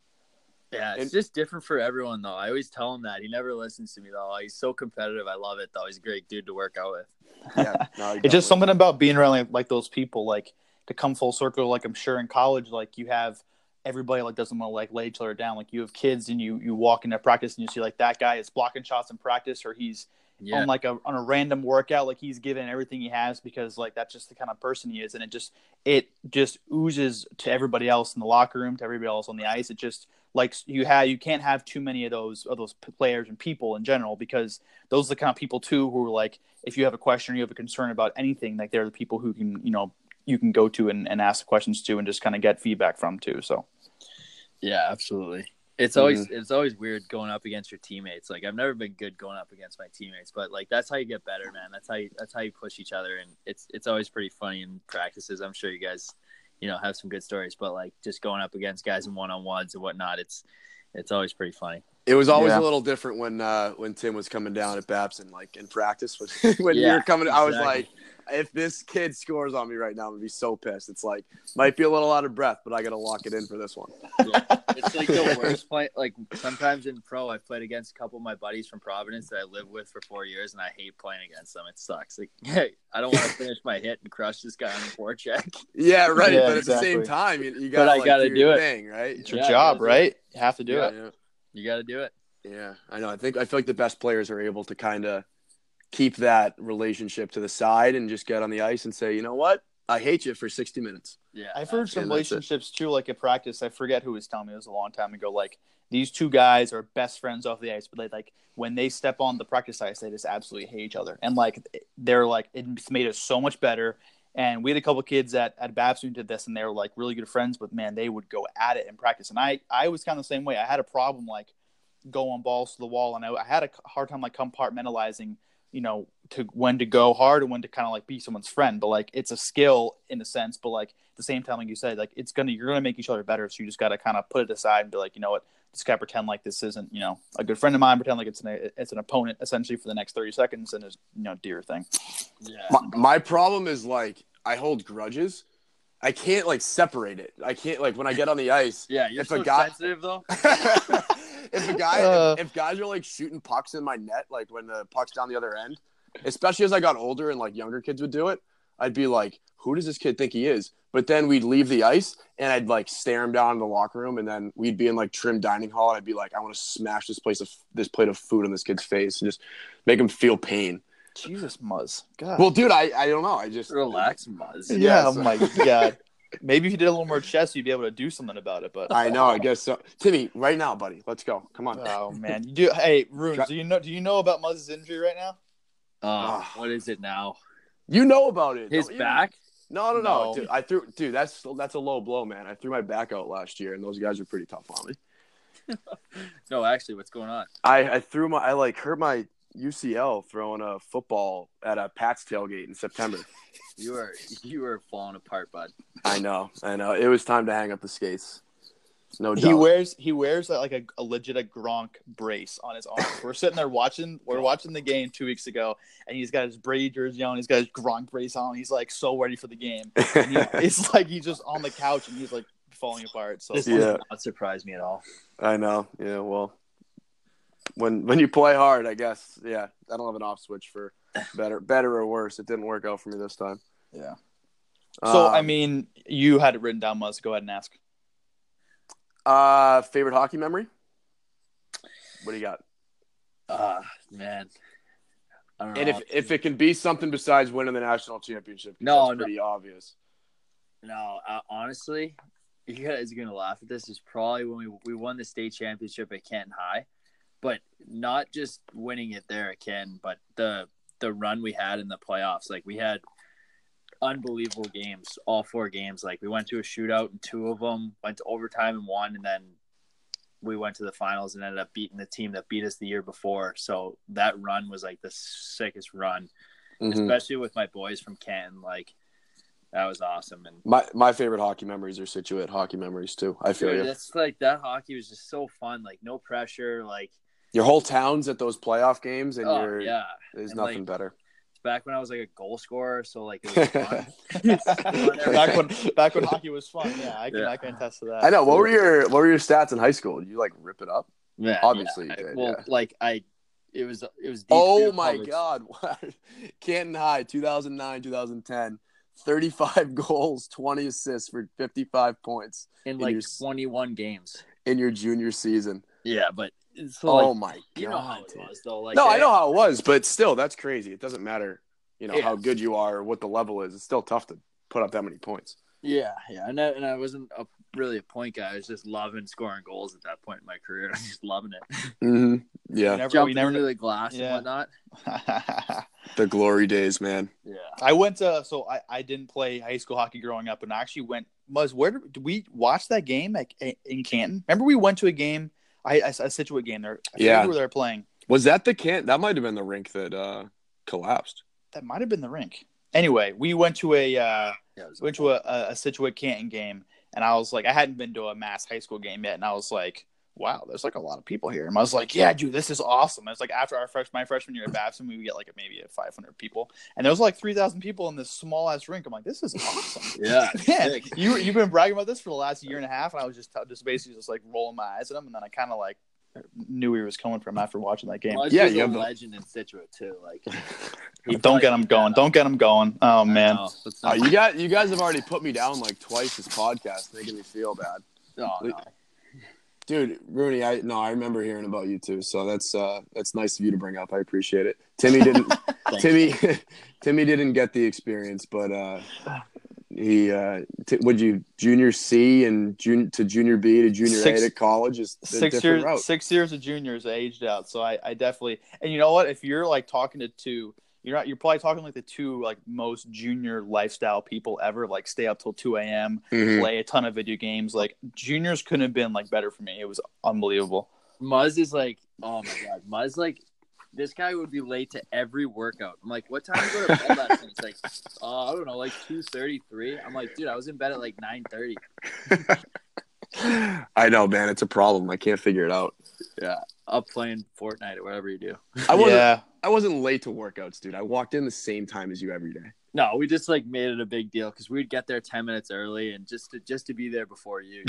Yeah, it's just different for everyone, though. I always tell him that. He never listens to me, though. He's so competitive. I love it, though. He's a great dude to work out with. Yeah, no, it's just something about being around like those people, like to come full circle. Like I'm sure in college, like you have everybody like doesn't want to like lay each other down. Like you have kids and you walk into practice and you see like that guy is blocking shots in practice, or he's on like on a random workout, like he's giving everything he has because like that's just the kind of person he is, and it just oozes to everybody else in the locker room, to everybody else on the ice. It just like you can't have too many of those players and people in general, because those are the kind of people too who are like, if you have a question or you have a concern about anything, like they're the people who can, you know, you can go to and ask questions to and just kind of get feedback from too. So yeah, absolutely. It's always weird going up against your teammates. Like I've never been good going up against my teammates, but like that's how you get better, man. That's how you push each other, and it's always pretty funny in practices. I'm sure you guys, you know, have some good stories, but like just going up against guys in one-on-ones and whatnot, it's always pretty funny. It was always a little different when Tim was coming down at Babson, like in practice. When you were coming, I was like, if this kid scores on me right now, I'm gonna be so pissed. It's like might be a little out of breath, but I gotta lock it in for this one. Yeah. It's like the worst play. Like sometimes in pro, I've played against a couple of my buddies from Providence that I lived with for 4 years, and I hate playing against them. It sucks. Like, hey, I don't want to finish my hit and crush this guy on the forecheck. Yeah, right. Yeah, but exactly. at the same time, you gotta. I gotta do it. Thing, right? It's your job, right? You have to do it. Yeah. You got to do it. Yeah, I know. I feel like the best players are able to kind of keep that relationship to the side and just get on the ice and say, you know what, I hate you for 60 minutes. Yeah, I've heard some relationships too, like at practice. I forget who was telling me, it was a long time ago. Like these two guys are best friends off the ice, but they like when they step on the practice ice, they just absolutely hate each other. And like they're like, it's made us so much better. And we had a couple kids at Babson who did this, and they were like really good friends. But man, they would go at it in practice. And I was kind of the same way. I had a problem like going balls to the wall, and I had a hard time like compartmentalizing, you know, to when to go hard and when to kind of like be someone's friend. But like it's a skill in a sense, but like at the same time, like you said, like you're gonna make each other better. So you just got to kind of put it aside and be like, you know what, just gotta pretend like this isn't, you know, a good friend of mine. Pretend like it's an opponent essentially for the next 30 seconds, and just, you know, do your thing. Yeah. My problem is like I hold grudges. I can't like separate it. I can't like when I get on the ice. Yeah, you're so sensitive though. if guys are like shooting pucks in my net, like when the puck's down the other end, especially as I got older and like younger kids would do it, I'd be like, who does this kid think he is? But then we'd leave the ice and I'd like stare him down in the locker room, and then we'd be in like trim dining hall, and I'd be like, I want to smash this plate of food on this kid's face and just make him feel pain. Jesus, Muzz. God. Well, dude, I don't know. I just relax, Muzz. Yeah, oh my God. Maybe if you did a little more chess, you'd be able to do something about it. But I know, I guess so. Timmy, right now, buddy, let's go. Come on. Oh man, you do. Hey, Runes, do you know about Muzz's injury right now? What is it now? You know about it. His back? No. Dude, that's a low blow, man. I threw my back out last year, and those guys were pretty tough on me. No, actually, what's going on? I hurt my UCL throwing a football at a Pats tailgate in September. You were falling apart, bud. I know. It was time to hang up the skates. No doubt. He wears like a legit Gronk brace on his arm. We're sitting there watching the game 2 weeks ago, and he's got his Brady jersey on. He's got his Gronk brace on. He's like so ready for the game. It's like he's just on the couch and he's like falling apart. So this does not surprise me at all. I know. Yeah. Well, when you play hard, I guess. Yeah, I don't have an off switch for better or worse. It didn't work out for me this time. Yeah. So I mean, you had it written down, Muzz. Go ahead and ask. Favorite hockey memory? What do you got? Man. I don't And know. if it can be something besides winning the national championship, that's pretty obvious. No, honestly, you guys are gonna laugh at this. Is probably when we won the state championship at Canton High, but not just winning it there at Canton, but the run we had in the playoffs. Like we had unbelievable games, all 4 games. Like we went to a shootout in 2 of them, went to overtime in 1, and then we went to the finals and ended up beating the team that beat us the year before. So that run was like the sickest run, especially with my boys from Canton. Like that was awesome. And my favorite hockey memories are Scituate hockey memories too. I feel you. It's like that hockey was just so fun. Like no pressure. Like your whole town's at those playoff games, and there's and nothing better. It's back when I was like a goal scorer, so like it was fun. back when hockey was fun. Yeah, I can attest to that. I know. What were your stats in high school? Did you like rip it up? Yeah, obviously you did. Well, like it was deep. Oh my God! Canton High, 2009, 2010. 35 goals, 20 assists for 55 points in like 21 games in your junior season. Yeah, but so my God, you know how it was though. Like, no, I know how it was, but still, that's crazy. It doesn't matter, how good you are or what the level is. It's still tough to put up that many points. Yeah, and I wasn't really a point guy. I was just loving scoring goals at that point in my career. I was just loving it. Mm-hmm. Yeah, jumping into the glass and whatnot. The glory days, man. Yeah, I went to I didn't play high school hockey growing up, and I actually went. Muzz, where did we watch that game in Canton? Remember we went to a game, a Scituate game there. I forget who they were playing. Was that the Canton? That might have been the rink that collapsed. That might have been the rink. Anyway, we went to a Scituate Canton game, and I was like, I hadn't been to a Mass high school game yet, and I was like, wow, there's like a lot of people here. And I was like, yeah, dude, this is awesome. It's like after my freshman year at Babson, we would get like maybe 500 people, and there was like 3,000 people in this small ass rink. I'm like, this is awesome. Yeah, man, you've been bragging about this for the last year and a half, and I was just basically just like rolling my eyes at him, and then I kind of like knew he was coming from after watching that game. Well, you have a legend in Scituate too. Like, don't get him going. Don't get him going. Oh man, you guys have already put me down like twice this podcast, making me feel bad. Oh, no. Dude, Rooney, I remember hearing about you too, so that's nice of you to bring up. I appreciate it. Timmy didn't. Timmy didn't get the experience, but he would you junior C and junior B to junior A at college is 6 years. Route. 6 years of juniors aged out, so I definitely. And you know what? If you're like talking to two. You're probably talking like the 2 like most junior lifestyle people ever. Like stay up till 2 a.m., play a ton of video games. Like juniors couldn't have been like better for me. It was unbelievable. Muzz is like, oh my God, Muzz like this guy would be late to every workout. I'm like, what time do you go to bed last night? It's like, I don't know, like 2:33. I'm like, dude, I was in bed at like 9:30. I know, man. It's a problem. I can't figure it out. Yeah, up playing Fortnite or whatever you do. I wasn't late to workouts, dude. I walked in the same time as you every day. No, we just like made it a big deal because we'd get there 10 minutes early and just to be there before you.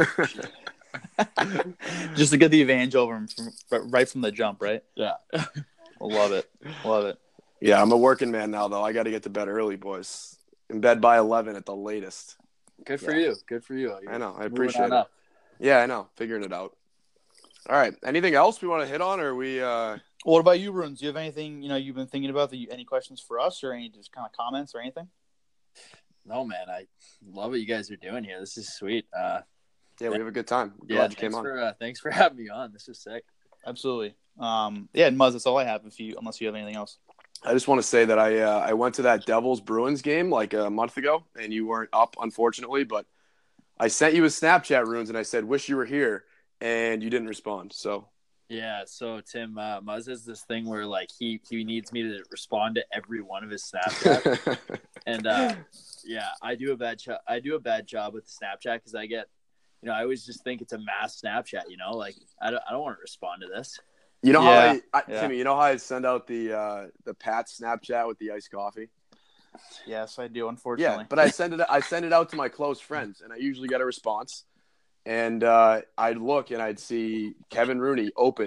Just to get the advantage over him right from the jump, right? Yeah. Love it. Yeah, I'm a working man now, though. I got to get to bed early, boys. In bed by 11 at the latest. Good for you. Good for you. I know. I appreciate it. Yeah, I know. Figuring it out. All right. Anything else we want to hit on, or are we? What about you, Runes? Do you have anything you've been thinking about? Any questions for us, or any just kind of comments or anything? No, man. I love what you guys are doing here. This is sweet. Yeah, we have a good time. Glad you came on. Thanks for having me on. This is sick. Absolutely. Yeah, and Muzz, that's all I have. Unless you have anything else. I just want to say that I went to that Devils Bruins game like a month ago, and you weren't up, unfortunately. But I sent you a Snapchat, Runes, and I said, "Wish you were here," and you didn't respond. So. Yeah, so Tim, Muzz has this thing where like he needs me to respond to every one of his Snapchats, and yeah, I do a bad job with the Snapchat because I get, I always just think it's a mass Snapchat, like I don't want to respond to this. You know how Timmy, you know how I send out the Pat Snapchat with the iced coffee? Yes, I do. Unfortunately, yeah, but I send it out to my close friends, and I usually get a response. And I'd look and I'd see Kevin Rooney opened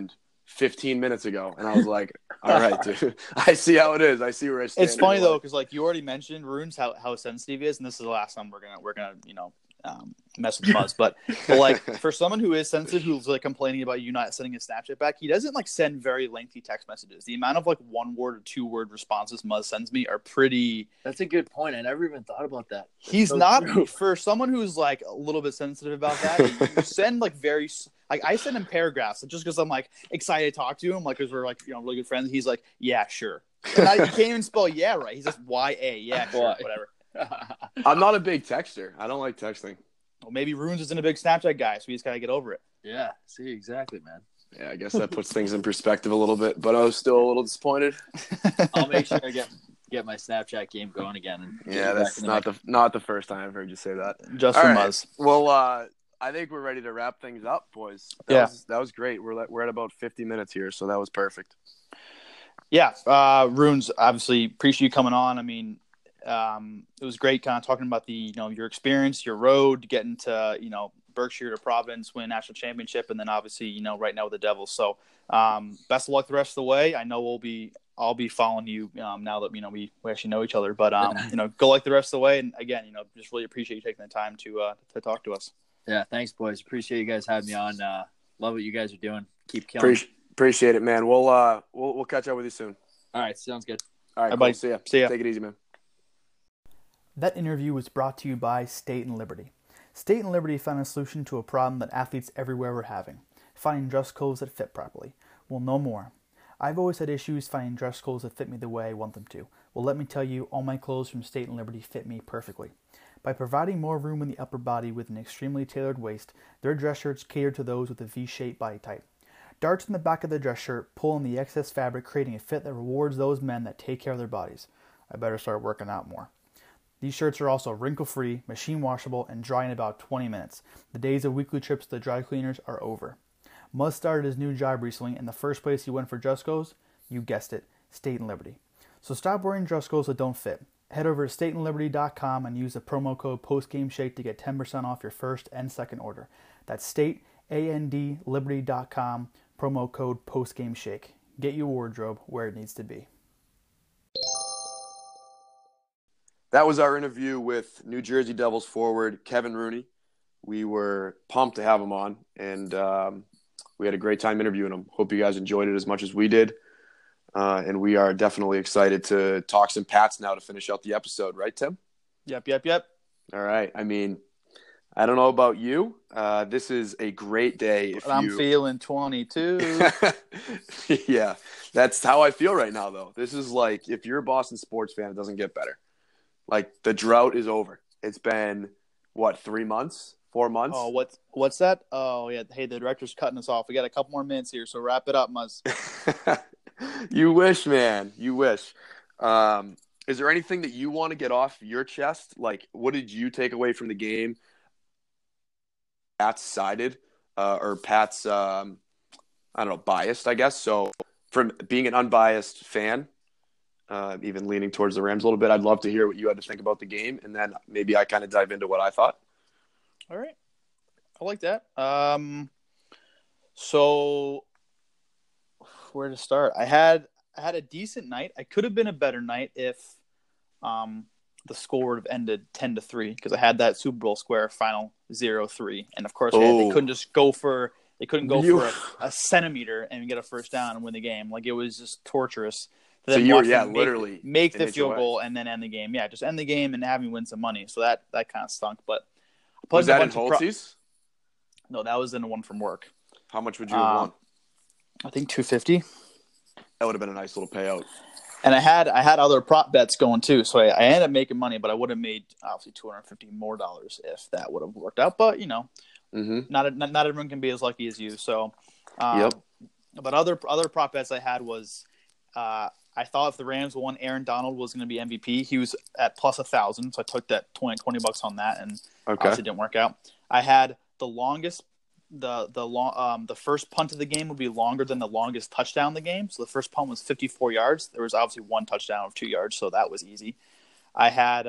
15 minutes ago. And I was like, all right, dude, I see how it is. I see where I stand. It's funny though, because like you already mentioned Runes how sensitive he is, and this is the last time we're gonna mess with Muzz. But like for someone who is sensitive, who's like complaining about you not sending his Snapchat back, he doesn't like send very lengthy text messages. The amount of like 1 word or 2 word responses Muzz sends me are pretty. That's a good point. I never even thought about that. He's so not true. For someone who's like a little bit sensitive about that. You send like very like I send him paragraphs just because I'm like excited to talk to him, like because we're like really good friends. He's like, yeah, sure. And he can't even spell yeah right. He's just YA. Yeah, sure, whatever. I'm not a big texter. I don't like texting. Well, maybe Runes isn't a big Snapchat guy, so we just gotta get over it. Yeah, see, exactly, man. Yeah, I guess that puts things in perspective a little bit, but I was still a little disappointed. I'll make sure I get my Snapchat game going again. Yeah, that's not the first time I've heard you say that. Just for Muzz. Well, I think we're ready to wrap things up, boys. That was great. We're at about 50 minutes here, so that was perfect. Yeah, Runes, obviously appreciate you coming on. I mean, it was great kind of talking about the your experience, your road, getting to Berkshire to Providence, win a national championship, and then obviously right now with the Devils. So best of luck the rest of the way. I know I'll be following you now that we actually know each other. But go like the rest of the way. And again, just really appreciate you taking the time to talk to us. Yeah, thanks, boys. Appreciate you guys having me on. Love what you guys are doing. Keep killing. Appreciate it, man. We'll catch up with you soon. All right, sounds good. All right, cool. See ya. Take it easy, man. That interview was brought to you by State and Liberty. State and Liberty found a solution to a problem that athletes everywhere were having: finding dress clothes that fit properly. Well, no more. I've always had issues finding dress clothes that fit me the way I want them to. Well, let me tell you, all my clothes from State and Liberty fit me perfectly. By providing more room in the upper body with an extremely tailored waist, their dress shirts cater to those with a V-shaped body type. Darts in the back of the dress shirt pull in the excess fabric, creating a fit that rewards those men that take care of their bodies. I better start working out more. These shirts are also wrinkle-free, machine washable, and dry in about 20 minutes. The days of weekly trips to the dry cleaners are over. Muzz started his new job recently, and the first place he went for dress clothes, you guessed it, State and Liberty. So stop wearing dress clothes that don't fit. Head over to stateandliberty.com and use the promo code PostGameShake to get 10% off your first and second order. That's stateandliberty.com, promo code PostGameShake. Get your wardrobe where it needs to be. That was our interview with New Jersey Devils forward Kevin Rooney. We were pumped to have him on, and we had a great time interviewing him. Hope you guys enjoyed it as much as we did. And we are definitely excited to talk some Pats now to finish out the episode. Right, Tim? Yep. All right. I mean, I don't know about you. This is a great day. I'm feeling 22. Yeah, that's how I feel right now, though. This is like, if you're a Boston sports fan, it doesn't get better. Like, the drought is over. It's been, 3 months? 4 months? Oh, what's that? Oh, yeah. Hey, the director's cutting us off. We got a couple more minutes here, so wrap it up, Muzz. You wish, man. You wish. Is there anything that you want to get off your chest? Like, what did you take away from the game? Pat's sided, or Pat's, biased, I guess. So, from being an unbiased fan, even leaning towards the Rams a little bit, I'd love to hear what you had to think about the game, and then maybe I kind of dive into what I thought. All right. I like that. So where to start? I had a decent night. I could have been a better night if the score would have ended 10-3, because I had that Super Bowl square final 0-3, and of course they couldn't just go for a centimeter and get a first down and win the game. Like, it was just torturous. So you were literally make the field goal and then end the game. Yeah, just end the game and have me win some money. So that kind of stunk. But was that in Holtzy's? No, that was in the one from work. How much would you have won? I think $250. That would have been a nice little payout. And I had other prop bets going too, so I ended up making money, but I would have made obviously $250 more if that would have worked out. But not everyone can be as lucky as you. So, yep. But other prop bets I had was I thought if the Rams won, Aaron Donald was going to be MVP. He was at plus 1,000, so I took that $20 on that, and obviously didn't work out. I had the longest. The first punt of the game would be longer than the longest touchdown of the game. So the first punt was 54 yards. There was obviously one touchdown of 2 yards, so that was easy. I had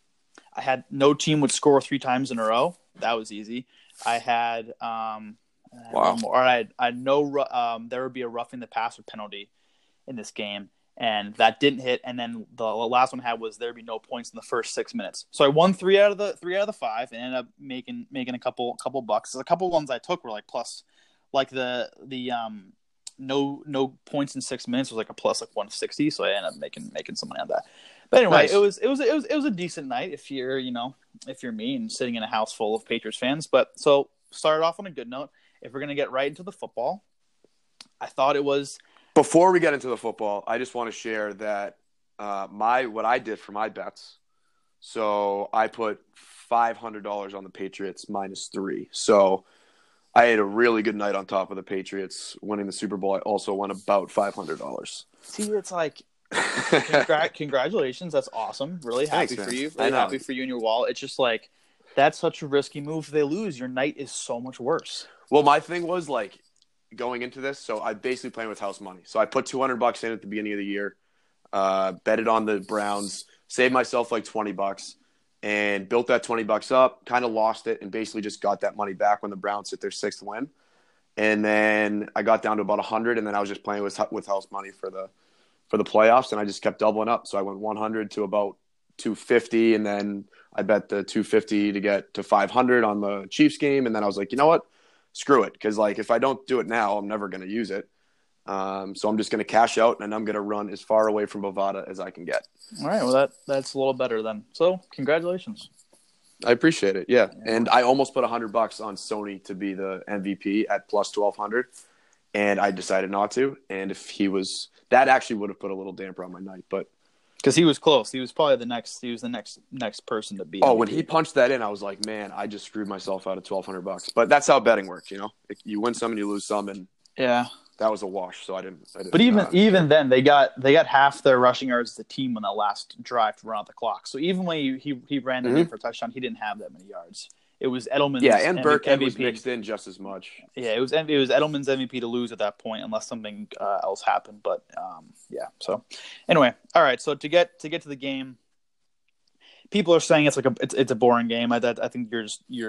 no team would score 3 times in a row. That was easy. I had Wow. Or I know there would be a roughing the passer penalty in this game, and that didn't hit. And then the last one I had was there'd be no points in the first 6 minutes. So I won 3 out of the 5, and ended up making a couple bucks. A couple ones I took were like plus, like the no points in 6 minutes was like a plus like 160. So I ended up making some money on that. But anyway, Nice. it was a decent night if you're me and sitting in a house full of Patriots fans. But so started off on a good note. If we're gonna get right into the football, I thought it was. Before we get into the football, I just want to share that what I did for my bets. So I put $500 on the Patriots -3. So I had a really good night on top of the Patriots winning the Super Bowl. I also won about $500. See, it's like, congratulations. That's awesome. Really happy Thanks, for man. you. I Really know. happy for you and your wallet. It's just like, that's such a risky move. If they lose, your night is so much worse. Well, my thing was like going into this, so I basically playing with house money. So I put $200 in at the beginning of the year, betted on the Browns, saved myself like $20, and built that $20 up. Kind of lost it, and basically just got that money back when the Browns hit their 6th win. And then I got down to about 100, and then I was just playing with house money for the playoffs, and I just kept doubling up. So I went 100 to about 250, and then I bet the 250 to get to 500 on the Chiefs game, and then I was like, you know what? Screw it, because like if I don't do it now, I'm never going to use it. So I'm just going to cash out, and I'm going to run as far away from Bovada as I can get. All right. Well, that's a little better then. So congratulations. I appreciate it. Yeah. And I almost put $100 on Sony to be the MVP at plus 1,200, and I decided not to. And if he was, that actually would have put a little damper on my night, but because he was close. He was probably the next person to beat. oh, when he punched that in, I was like, man, I just screwed myself out of $1,200. But that's how betting works, you know. You win some and you lose some, and yeah, that was a wash. So I didn't. But even then, they got half their rushing yards as a team on that last drive to run out the clock. So even when he ran in for a touchdown, he didn't have that many yards. It was Edelman's and Burkhead MVP. was mixed in just as much. Yeah, it was Edelman's MVP to lose at that point unless something else happened. But yeah. So anyway, all right. So to get to the game, people are saying it's like it's a boring game. I think you're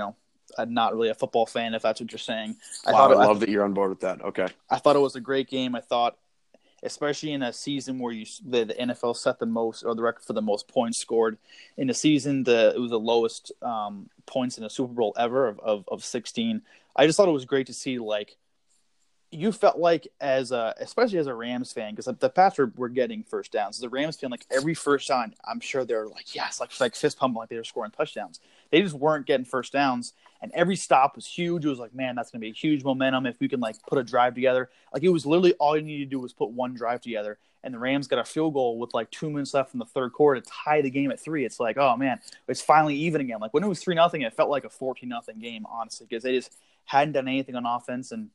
not really a football fan if that's what you're saying. I love that you're on board with that. Okay. I thought it was a great game. I thought, especially in a season where the NFL set the most or the record for the most points scored in a season, it was the lowest points in a Super Bowl ever of 16. I just thought it was great to see, like, you felt like especially as a Rams fan, because the Pats were getting first downs. As a Rams fan, like every first down, I'm sure they're like, yes, like fist pumping, like they were scoring touchdowns. They just weren't getting first downs, and every stop was huge. It was like, man, that's going to be a huge momentum if we can like put a drive together. Like it was literally all you needed to do was put one drive together, and the Rams got a field goal with like 2 minutes left in the third quarter to tie the game at 3. It's like, oh man, it's finally even again. Like when it was 3-0, it felt like a 14-0 game, honestly, because they just hadn't done anything on offense. And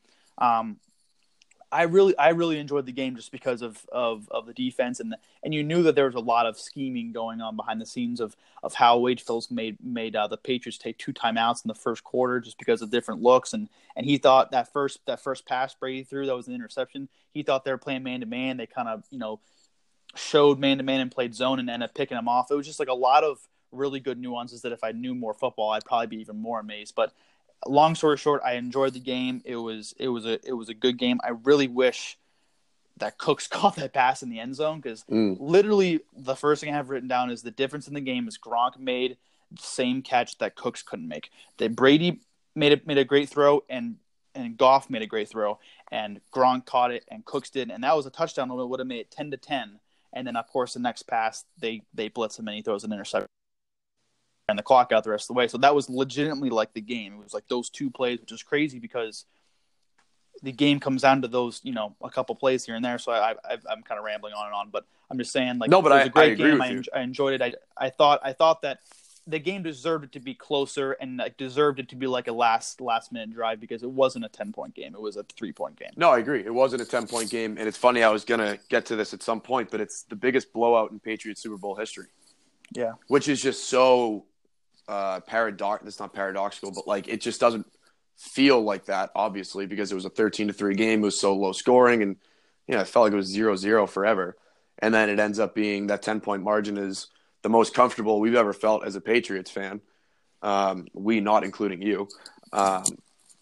I really enjoyed the game just because of the defense, and you knew that there was a lot of scheming going on behind the scenes of how Wade Phillips made the Patriots take 2 timeouts in the first quarter just because of different looks, and he thought that first pass Brady threw, that was an interception. He thought they were playing man to man. They kind of showed man to man and played zone and ended up picking him off. It was just like a lot of really good nuances that if I knew more football, I'd probably be even more amazed. But long story short, I enjoyed the game. It was a good game. I really wish that Cooks caught that pass in the end zone because literally the first thing I have written down is the difference in the game is Gronk made the same catch that Cooks couldn't make. That Brady made a great throw and Goff made a great throw and Gronk caught it and Cooks did, and that was a touchdown. It would have made it 10-10. And then of course the next pass they blitz him and he throws an interception. And the clock out the rest of the way. So that was legitimately like the game. It was like those 2 plays, which is crazy because the game comes down to those, a couple plays here and there. So I'm kind of rambling on and on, but I'm just saying, like, no, but it was a great agree game. with you. I enjoyed it. I thought that the game deserved it to be closer and like deserved it to be like a last minute drive because it wasn't a 10-point game. It was a 3-point game. No, I agree. It wasn't a 10-point game, and it's funny. I was gonna get to this at some point, but it's the biggest blowout in Patriots Super Bowl history. Yeah, which is just so. That's not paradoxical, but like it just doesn't feel like that, obviously, because it was a 13-3 game. It was so low scoring, and it felt like it was 0-0 forever. And then it ends up being that 10-point margin is the most comfortable we've ever felt as a Patriots fan. We, not including you.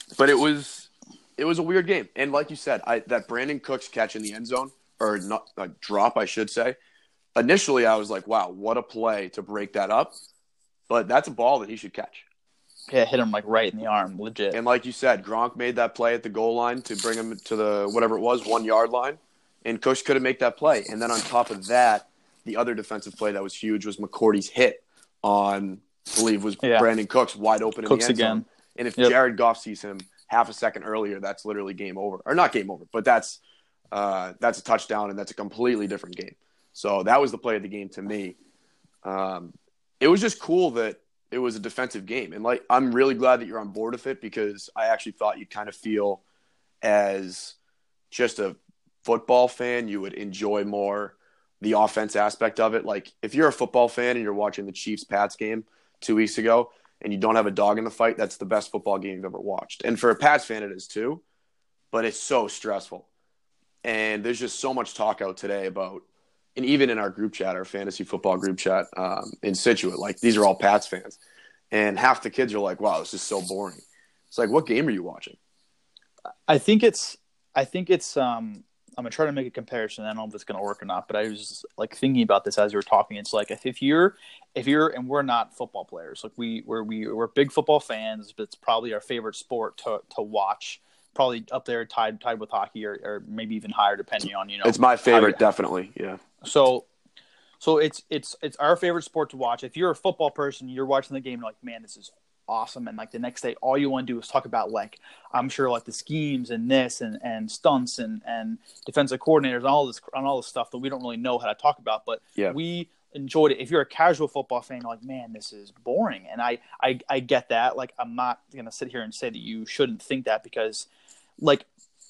But it was a weird game. And like you said, that Brandon Cooks catch in the end zone, or not a drop, I should say. Initially, I was like, wow, what a play to break that up. But that's a ball that he should catch. Yeah, hit him like right in the arm, legit. And like you said, Gronk made that play at the goal line to bring him to the whatever it was, 1 yard line. And Cooks couldn't make that play. And then on top of that, the other defensive play that was huge was McCourty's hit on, I believe, was Brandon Cooks wide open in the end zone. And if Jared Goff sees him half a second earlier, that's literally game over. Or not game over, but that's a touchdown, and that's a completely different game. So that was the play of the game to me. It was just cool that it was a defensive game. And like, I'm really glad that you're on board with it, because I actually thought you'd kind of feel as just a football fan, you would enjoy more the offense aspect of it. Like, if you're a football fan and you're watching the Chiefs-Pats game 2 weeks ago and you don't have a dog in the fight, that's the best football game you've ever watched. And for a Pats fan, it is too, but it's so stressful. And there's just so much talk out today about, and even in our group chat, our fantasy football group chat in Scituate, like, these are all Pats fans. And half the kids are like, wow, this is so boring. It's like, what game are you watching? I think it's I'm going to try to make a comparison. I don't know if it's going to work or not, but I was just, like, thinking about this as you were talking. It's like, if you're, and we're not football players, like we're big football fans, but it's probably our favorite sport to watch, probably up there tied with hockey or maybe even higher, depending on, It's my favorite, definitely. Yeah. So it's our favorite sport to watch. If you're a football person, you're watching the game, you're like, man, this is awesome. And like the next day, all you want to do is talk about, like, I'm sure, like, the schemes and this and stunts and defensive coordinators and all this stuff that we don't really know how to talk about, but we enjoyed it. If you're a casual football fan, you're like, man, this is boring. And I get that. Like, I'm not going to sit here and say that you shouldn't think that, because, like,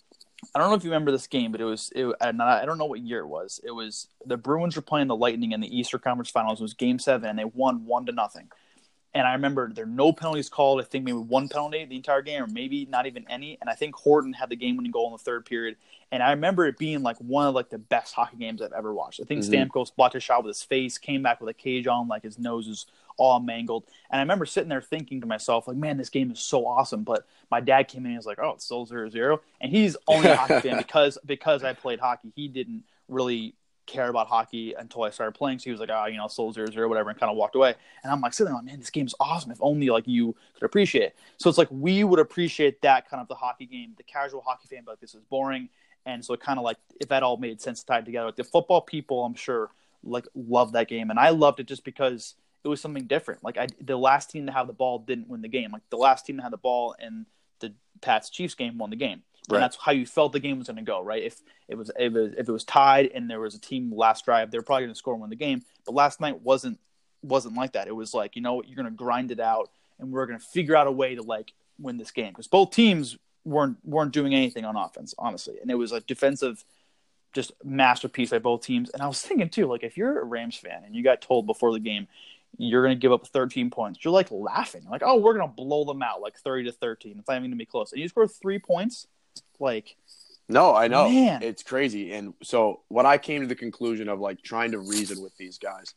I don't know if you remember this game, but I don't know what year it was. It was the Bruins were playing the Lightning in the Eastern Conference Finals. It was Game 7, and they won 1-0. And I remember there were no penalties called. I think maybe one penalty the entire game, or maybe not even any. And I think Horton had the game-winning goal in the third period. And I remember it being like one of, like, the best hockey games I've ever watched. I think Stamkos blocked a shot with his face, came back with a cage on, like his nose is all mangled. And I remember sitting there thinking to myself, like, man, this game is so awesome. But my dad came in and was like, oh, it's still 0-0. And he's only a hockey fan because I played hockey. He didn't really care about hockey until I started playing. So he was like, still 0-0, whatever, and kind of walked away. And I'm like sitting there like, man, this game's awesome. If only, like, you could appreciate it. So it's like, we would appreciate that kind of the hockey game. The casual hockey fan, but like, this is boring. And so it kind of, like, if that all made sense tied together, like, the football people, I'm sure, like, love that game. And I loved it just because it was something different. Like, the last team to have the ball didn't win the game. Like, the last team to have the ball in the Pats Chiefs game won the game. And that's how you felt the game was going to go, right? If it was tied and there was a team last drive, they're probably going to score and win the game. But last night wasn't like that. It was like, you know what, you're going to grind it out, and we're going to figure out a way to, like, win this game, because both teams weren't doing anything on offense, honestly, and it was a defensive just masterpiece by both teams. And I was thinking too, like, if you're a Rams fan and you got told before the game you're going to give up 13 points, you're, like, laughing, like, oh, we're going to blow them out like 30-13. It's not even going to be close, and you score 3 points. Like, no, I know, man. It's crazy. And so when I came to the conclusion of, like, trying to reason with these guys,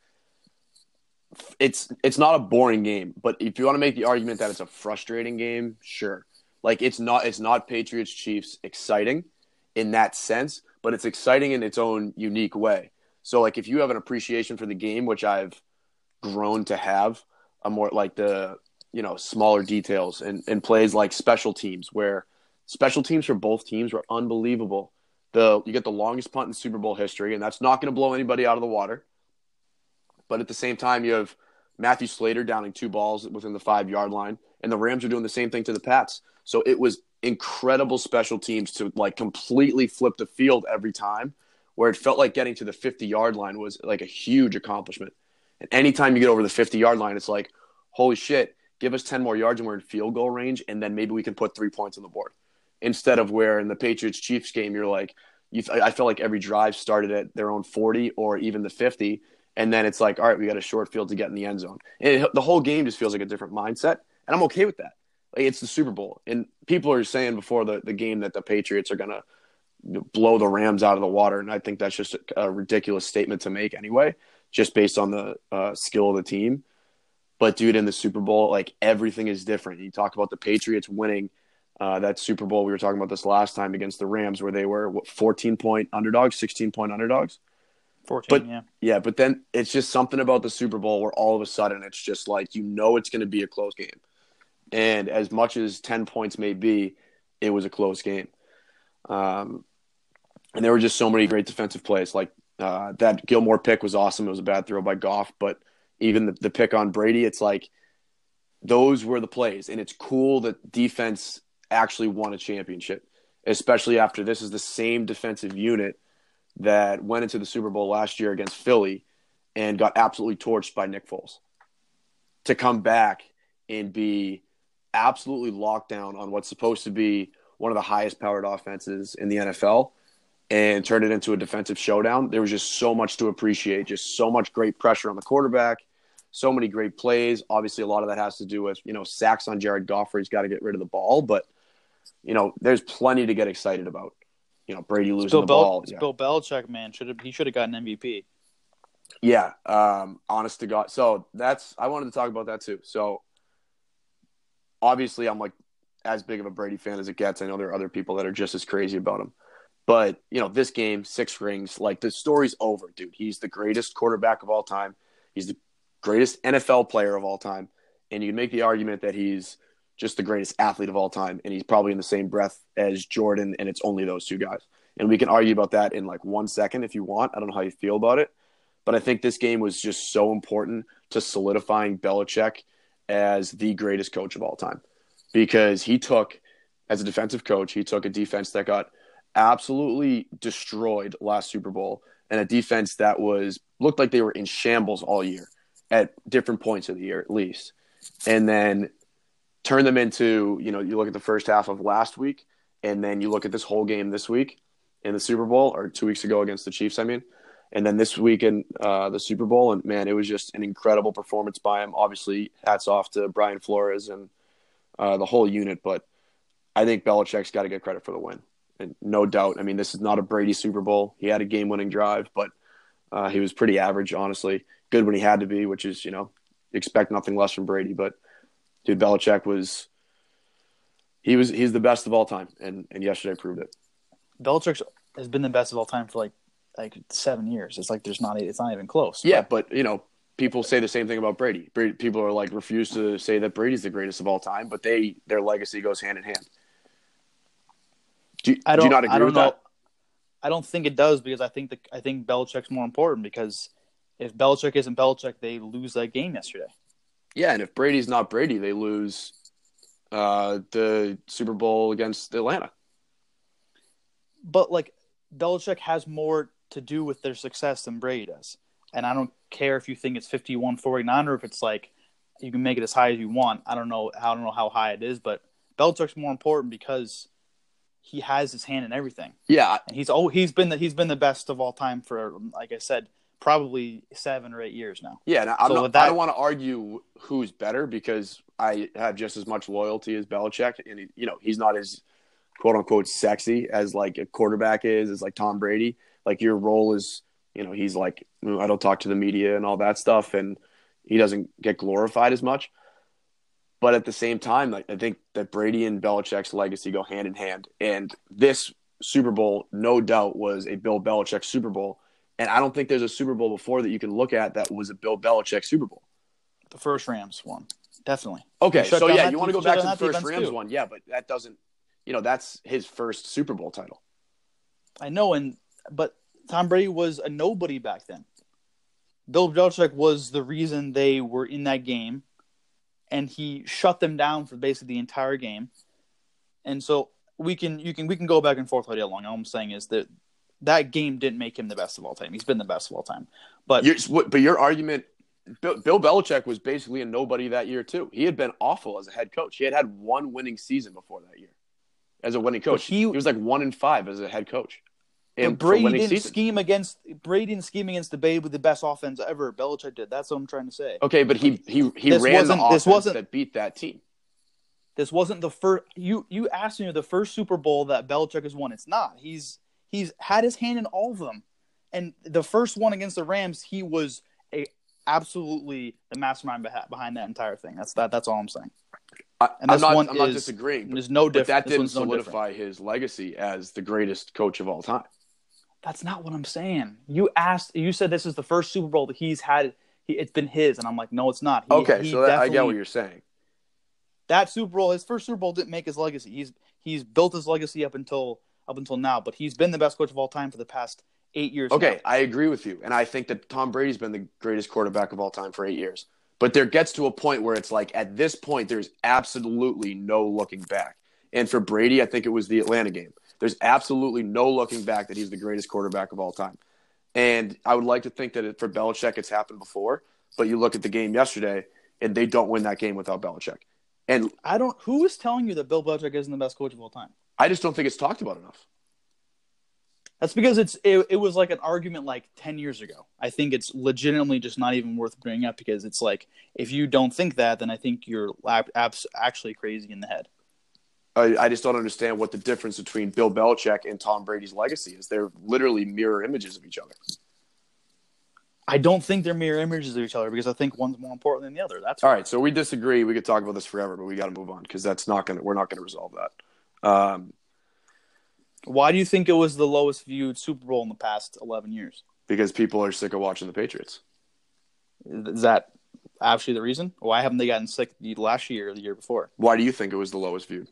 it's not a boring game, but if you want to make the argument that it's a frustrating game, sure. Like, it's not Patriots Chiefs exciting in that sense, but it's exciting in its own unique way. So, like, if you have an appreciation for the game, which I've grown to have, a more, like, the, smaller details and plays like special teams, where special teams for both teams were unbelievable. You get the longest punt in Super Bowl history, and that's not going to blow anybody out of the water. But at the same time, you have Matthew Slater downing 2 balls within the 5-yard line, and the Rams are doing the same thing to the Pats. So it was incredible special teams to, like, completely flip the field every time, where it felt like getting to the 50-yard line was, like, a huge accomplishment. And anytime you get over the 50-yard line, it's like, holy shit, give us 10 more yards and we're in field goal range, and then maybe we can put 3 points on the board. Instead of where in the Patriots-Chiefs game, you're like, I felt like every drive started at their own 40 or even the 50, and then it's like, all right, we got a short field to get in the end zone. And the whole game just feels like a different mindset, and I'm okay with that. Like, it's the Super Bowl, and people are saying before the game that the Patriots are going to blow the Rams out of the water, and I think that's just a ridiculous statement to make anyway, just based on the skill of the team. But, dude, in the Super Bowl, like, everything is different. You talk about the Patriots winning that Super Bowl. We were talking about this last time against the Rams, where they were 14-point underdogs, 16-point underdogs. 14, But yeah. yeah, but then it's just something about the Super Bowl where all of a sudden it's just like, it's going to be a close game. And as much as 10 points may be, it was a close game. And there were just so many great defensive plays. Like that Gilmore pick was awesome. It was a bad throw by Goff. But even the pick on Brady, it's like those were the plays. And it's cool that defense actually won a championship, especially after this is the same defensive unit that went into the Super Bowl last year against Philly and got absolutely torched by Nick Foles. To come back and be absolutely locked down on what's supposed to be one of the highest powered offenses in the NFL and turn it into a defensive showdown, there was just so much to appreciate, just so much great pressure on the quarterback, so many great plays. Obviously, a lot of that has to do with, sacks on Jared Goff where he's got to get rid of the ball, but, there's plenty to get excited about. Brady losing the ball. It's Bill Belichick, man. He should have gotten MVP. Yeah, honest to God. So I wanted to talk about that too. So obviously I'm like as big of a Brady fan as it gets. I know there are other people that are just as crazy about him. But, this game, 6 rings, like the story's over, dude. He's the greatest quarterback of all time. He's the greatest NFL player of all time. And you can make the argument that he's just the greatest athlete of all time, and he's probably in the same breath as Jordan, and it's only those two guys. And we can argue about that in like 1 second if you want. I don't know how you feel about it, but I think this game was just so important to solidifying Belichick as the greatest coach of all time, because as a defensive coach, he took a defense that got absolutely destroyed last Super Bowl and a defense that looked like they were in shambles all year at different points of the year at least, and then turn them into, you look at the first half of last week, and then you look at this whole game this week in the Super Bowl, or 2 weeks ago against the Chiefs, and then this week in the Super Bowl. And, man, it was just an incredible performance by him. Obviously, hats off to Brian Flores and the whole unit, but I think Belichick's got to get credit for the win. And no doubt, this is not a Brady Super Bowl. He had a game-winning drive, but he was pretty average, honestly. Good when he had to be, which is, expect nothing less from Brady, but dude, Belichick he's the best of all time, and yesterday proved it. Belichick has been the best of all time for like 7 years. It's like it's not even close. Yeah, but people say the same thing about Brady. People are like refuse to say that Brady's the greatest of all time, but their legacy goes hand in hand. Do you not agree with that? I don't think it does, because I think Belichick's more important, because if Belichick isn't Belichick, they lose that game yesterday. Yeah, and if Brady's not Brady, they lose the Super Bowl against Atlanta. But, Belichick has more to do with their success than Brady does. And I don't care if you think it's 51-49 or if it's you can make it as high as you want. I don't know how high it is, but Belichick's more important because he has his hand in everything. Yeah. And he's been the best of all time for, like I said, probably 7 or 8 years now. Yeah, and I don't want to argue who's better, because I have just as much loyalty as Belichick, and he's not as quote unquote sexy as like a quarterback is, as like Tom Brady. Like your role is, he's like, I don't talk to the media and all that stuff, and he doesn't get glorified as much. But at the same time, I think that Brady and Belichick's legacy go hand in hand, and this Super Bowl, no doubt, was a Bill Belichick Super Bowl. And I don't think there's a Super Bowl before that you can look at that was a Bill Belichick Super Bowl. The first Rams one, definitely. Okay, so yeah, you want to go back to the first Rams one. Yeah, but that doesn't, that's his first Super Bowl title. I know, but Tom Brady was a nobody back then. Bill Belichick was the reason they were in that game, and he shut them down for basically the entire game. And so we can go back and forth all day long. All I'm saying is that game didn't make him the best of all time. He's been the best of all time. But your argument, Bill Belichick was basically a nobody that year too. He had been awful as a head coach. He had one winning season before that year as a winning coach. He was like 1-5 as a head coach. And Brady didn't scheme against the Bay with the best offense ever. Belichick did. That's what I'm trying to say. Okay, but he ran the offense that beat that team. This wasn't the first. You asked me the first Super Bowl that Belichick has won. It's not. He's had his hand in all of them, and the first one against the Rams, he was absolutely the mastermind behind that entire thing. That's all I'm saying. And I'm this not disagreeing. There's no but that difference. didn't solidify his legacy as the greatest coach of all time. That's not what I'm saying. You said this is the first Super Bowl that he's had. It's been his, and I'm like, no, it's not. I get what you're saying. That Super Bowl, his first Super Bowl, didn't make his legacy. He's built his legacy up until now, but he's been the best coach of all time for the past 8 years. Okay, now. I agree with you, and I think that Tom Brady's been the greatest quarterback of all time for 8 years. But there gets to a point where it's like, at this point, there's absolutely no looking back. And for Brady, I think it was the Atlanta game. There's absolutely no looking back that he's the greatest quarterback of all time. And I would like to think that for Belichick, it's happened before. But you look at the game yesterday, and they don't win that game without Belichick. And who is telling you that Bill Belichick isn't the best coach of all time? I just don't think it's talked about enough. That's because it was like an argument like 10 years ago. I think it's legitimately just not even worth bringing up because it's like, if you don't think that, then I think you're actually crazy in the head. I just don't understand what the difference between Bill Belichick and Tom Brady's legacy is. They're literally mirror images of each other. I don't think they're mirror images of each other because I think one's more important than the other. That's all right. So we disagree. We could talk about this forever, but we got to move on because we're not gonna resolve that. Why do you think it was the lowest viewed Super Bowl in the past 11 years? Because people are sick of watching the Patriots. Is that actually the reason? Why haven't they gotten sick last year or the year before? Why do you think it was the lowest viewed?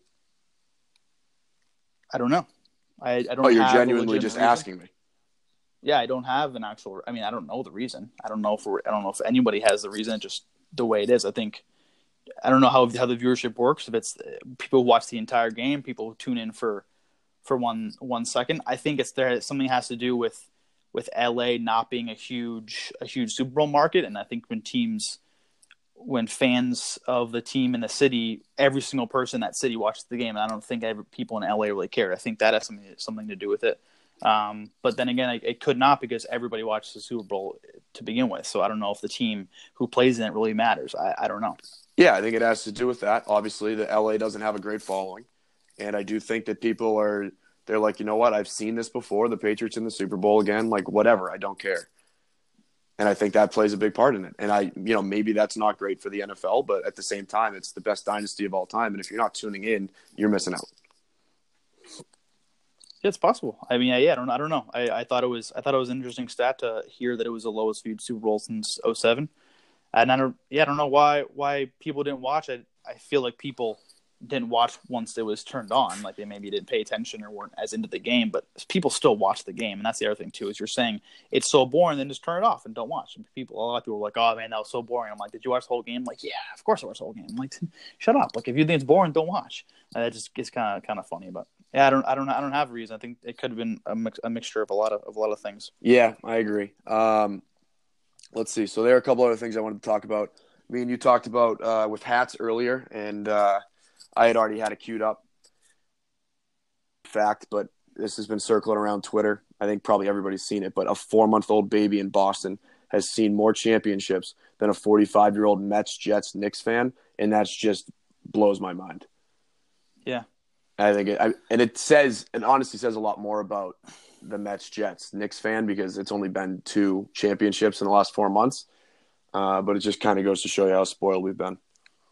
I don't know. I don't. Oh, you're genuinely just asking me. Yeah, I don't have an actual. I mean, I don't know the reason. I don't know if anybody has the reason. It's just the way it is. I think. I don't know how the viewership works. If it's people who watch the entire game, people who tune in for 1 second. I think something has to do with LA not being a huge Super Bowl market, and I think when fans of the team in the city, every single person in that city watches the game, and I don't think people in LA really care. I think that has something to do with it. But then again, it could not because everybody watches the Super Bowl to begin with. So I don't know if the team who plays in it really matters. I don't know. Yeah, I think it has to do with that. Obviously, the LA doesn't have a great following. And I do think that they're like, you know what? I've seen this before. The Patriots in the Super Bowl again. Like, whatever. I don't care. And I think that plays a big part in it. And maybe that's not great for the NFL, but at the same time, it's the best dynasty of all time. And if you're not tuning in, you're missing out. It's possible. I mean, I don't know. I thought it was an interesting stat to hear that it was the lowest viewed Super Bowl since 2007. And I don't know why people didn't watch it. I feel like people didn't watch once it was turned on. Like they maybe didn't pay attention or weren't as into the game, but people still watch the game. And that's the other thing too, is you're saying it's so boring, then just turn it off and don't watch. And a lot of people were like, oh man, that was so boring. I'm like, did you watch the whole game? I'm like, yeah, of course I watched the whole game. I'm like, shut up. Like if you think it's boring, don't watch. That just is kind of funny, but yeah, I don't have a reason. I think it could have been a mixture of a lot of things. Yeah, I agree. Let's see. So there are a couple other things I wanted to talk about. Me and you talked about with hats earlier, and I had already had it queued up. Fact, but this has been circling around Twitter. I think probably everybody's seen it, but a 4-month-old baby in Boston has seen more championships than a 45-year-old Mets, Jets, Knicks fan, and that's just blows my mind. Yeah. I think it honestly says a lot more about the Mets, Jets, Knicks fan because it's only been 2 championships in the last 4 months. But it just kind of goes to show you how spoiled we've been.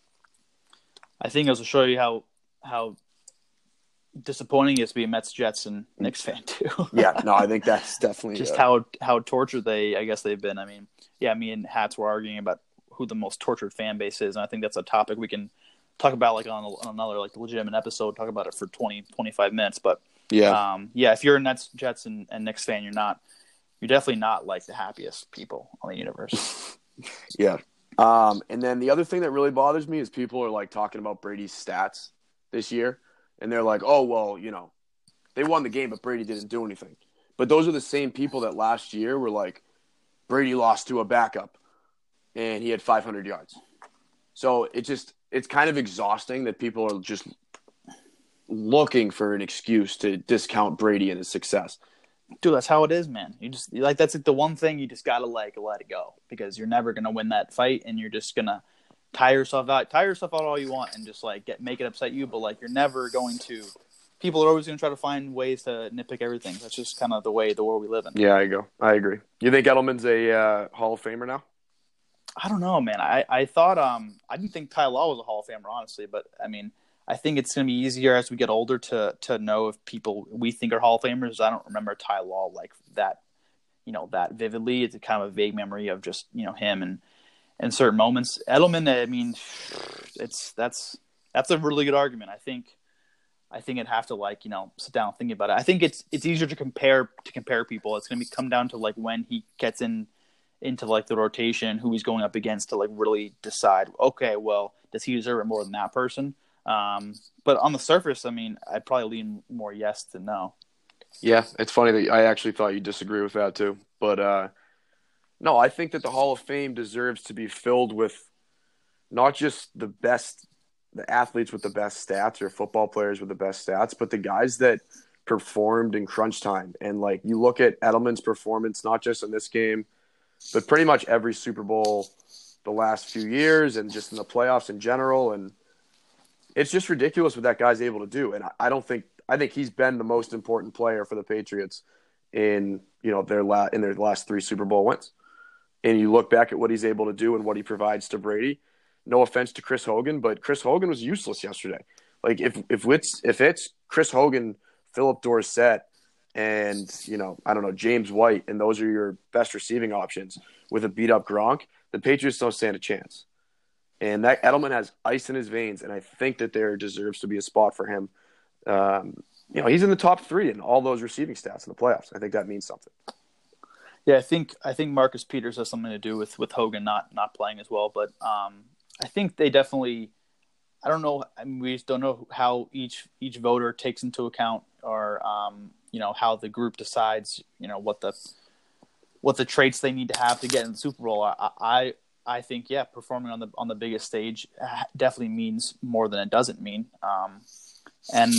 I think it goes to show you how disappointing it is to be a Mets, Jets, and Knicks fan too. Yeah, no, I think that's definitely just how tortured they've been. I mean, yeah, me and Hats were arguing about who the most tortured fan base is, and I think that's a topic we can talk about like on another like legitimate episode. Talk about it for 20-25 minutes, but yeah, if you're a Nets, Jets, and Knicks fan, you're definitely not like the happiest people on the universe. Yeah. And then the other thing that really bothers me is people are like talking about Brady's stats this year, and they're like, "Oh, well, they won the game, but Brady didn't do anything." But those are the same people that last year were like, Brady lost to a backup, and he had 500 yards. So it's kind of exhausting that people are just looking for an excuse to discount Brady and his success. Dude, that's how it is, man. You just that's like the one thing you just gotta let it go because you're never gonna win that fight, and you're just gonna tire yourself out all you want, and just like make it upset you. But like you're never going to. People are always gonna try to find ways to nitpick everything. That's just kind of the world we live in. Yeah, I agree. You think Edelman's a Hall of Famer now? I don't know, man. I thought I didn't think Ty Law was a Hall of Famer, honestly, but I mean, I think it's going to be easier as we get older to know if people we think are Hall of Famers. I don't remember Ty Law like that, that vividly. It's kind of a vague memory of just him and certain moments. Edelman, I mean, that's a really good argument. I think I'd have to sit down and think about it. I think it's easier to compare people. It's going to come down to when he gets into the rotation, who he's going up against to really decide, okay, well, does he deserve it more than that person? But on the surface, I mean, I'd probably lean more yes than no. Yeah, it's funny that I actually thought you'd disagree with that too. But no, I think that the Hall of Fame deserves to be filled with not just the athletes with the best stats or football players with the best stats, but the guys that performed in crunch time. And you look at Edelman's performance, not just in this game, but pretty much every Super Bowl the last few years and just in the playoffs in general. And it's just ridiculous what that guy's able to do. And I think he's been the most important player for the Patriots in their last 3 Super Bowl wins. And you look back at what he's able to do and what he provides to Brady. No offense to Chris Hogan, but Chris Hogan was useless yesterday. If it's Chris Hogan, Philip Dorsett, and I don't know, James White, and those are your best receiving options with a beat up Gronk, the Patriots don't stand a chance. And that Edelman has ice in his veins, and I think that there deserves to be a spot for him. He's in the top 3 in all those receiving stats in the playoffs. I think that means something. Yeah, I think Marcus Peters has something to do with Hogan not playing as well, but I think they definitely. I don't know. I mean, we just don't know how each voter takes into account, or how the group decides, what the traits they need to have to get in the Super Bowl. I think, yeah, performing on the biggest stage definitely means more than it doesn't mean. And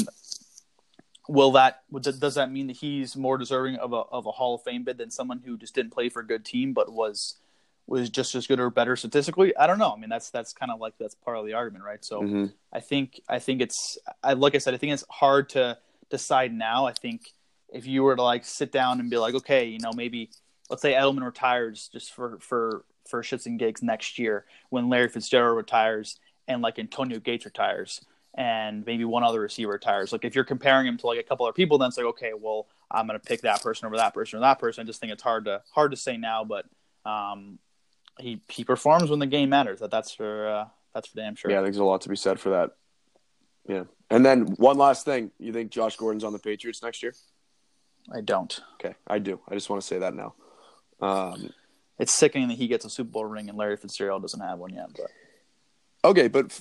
does that mean that he's more deserving of a Hall of Fame bid than someone who just didn't play for a good team but was just as good or better statistically? I don't know. I mean, that's kind of that's part of the argument, right? So I think it's like I said, I think it's hard to decide now. I think if you were to sit down and be like, okay, maybe let's say Edelman retires just for shits and gigs next year when Larry Fitzgerald retires and Antonio Gates retires and maybe one other receiver retires. If you're comparing him to a couple other people, then it's okay, well, I'm going to pick that person over that person or that person. I just think it's hard to say now, but he performs when the game matters. That's for damn sure. Yeah, I think there's a lot to be said for that. Yeah. And then one last thing. You think Josh Gordon's on the Patriots next year? I don't. Okay, I do. I just want to say that now. It's sickening that he gets a Super Bowl ring and Larry Fitzgerald doesn't have one yet. But okay, but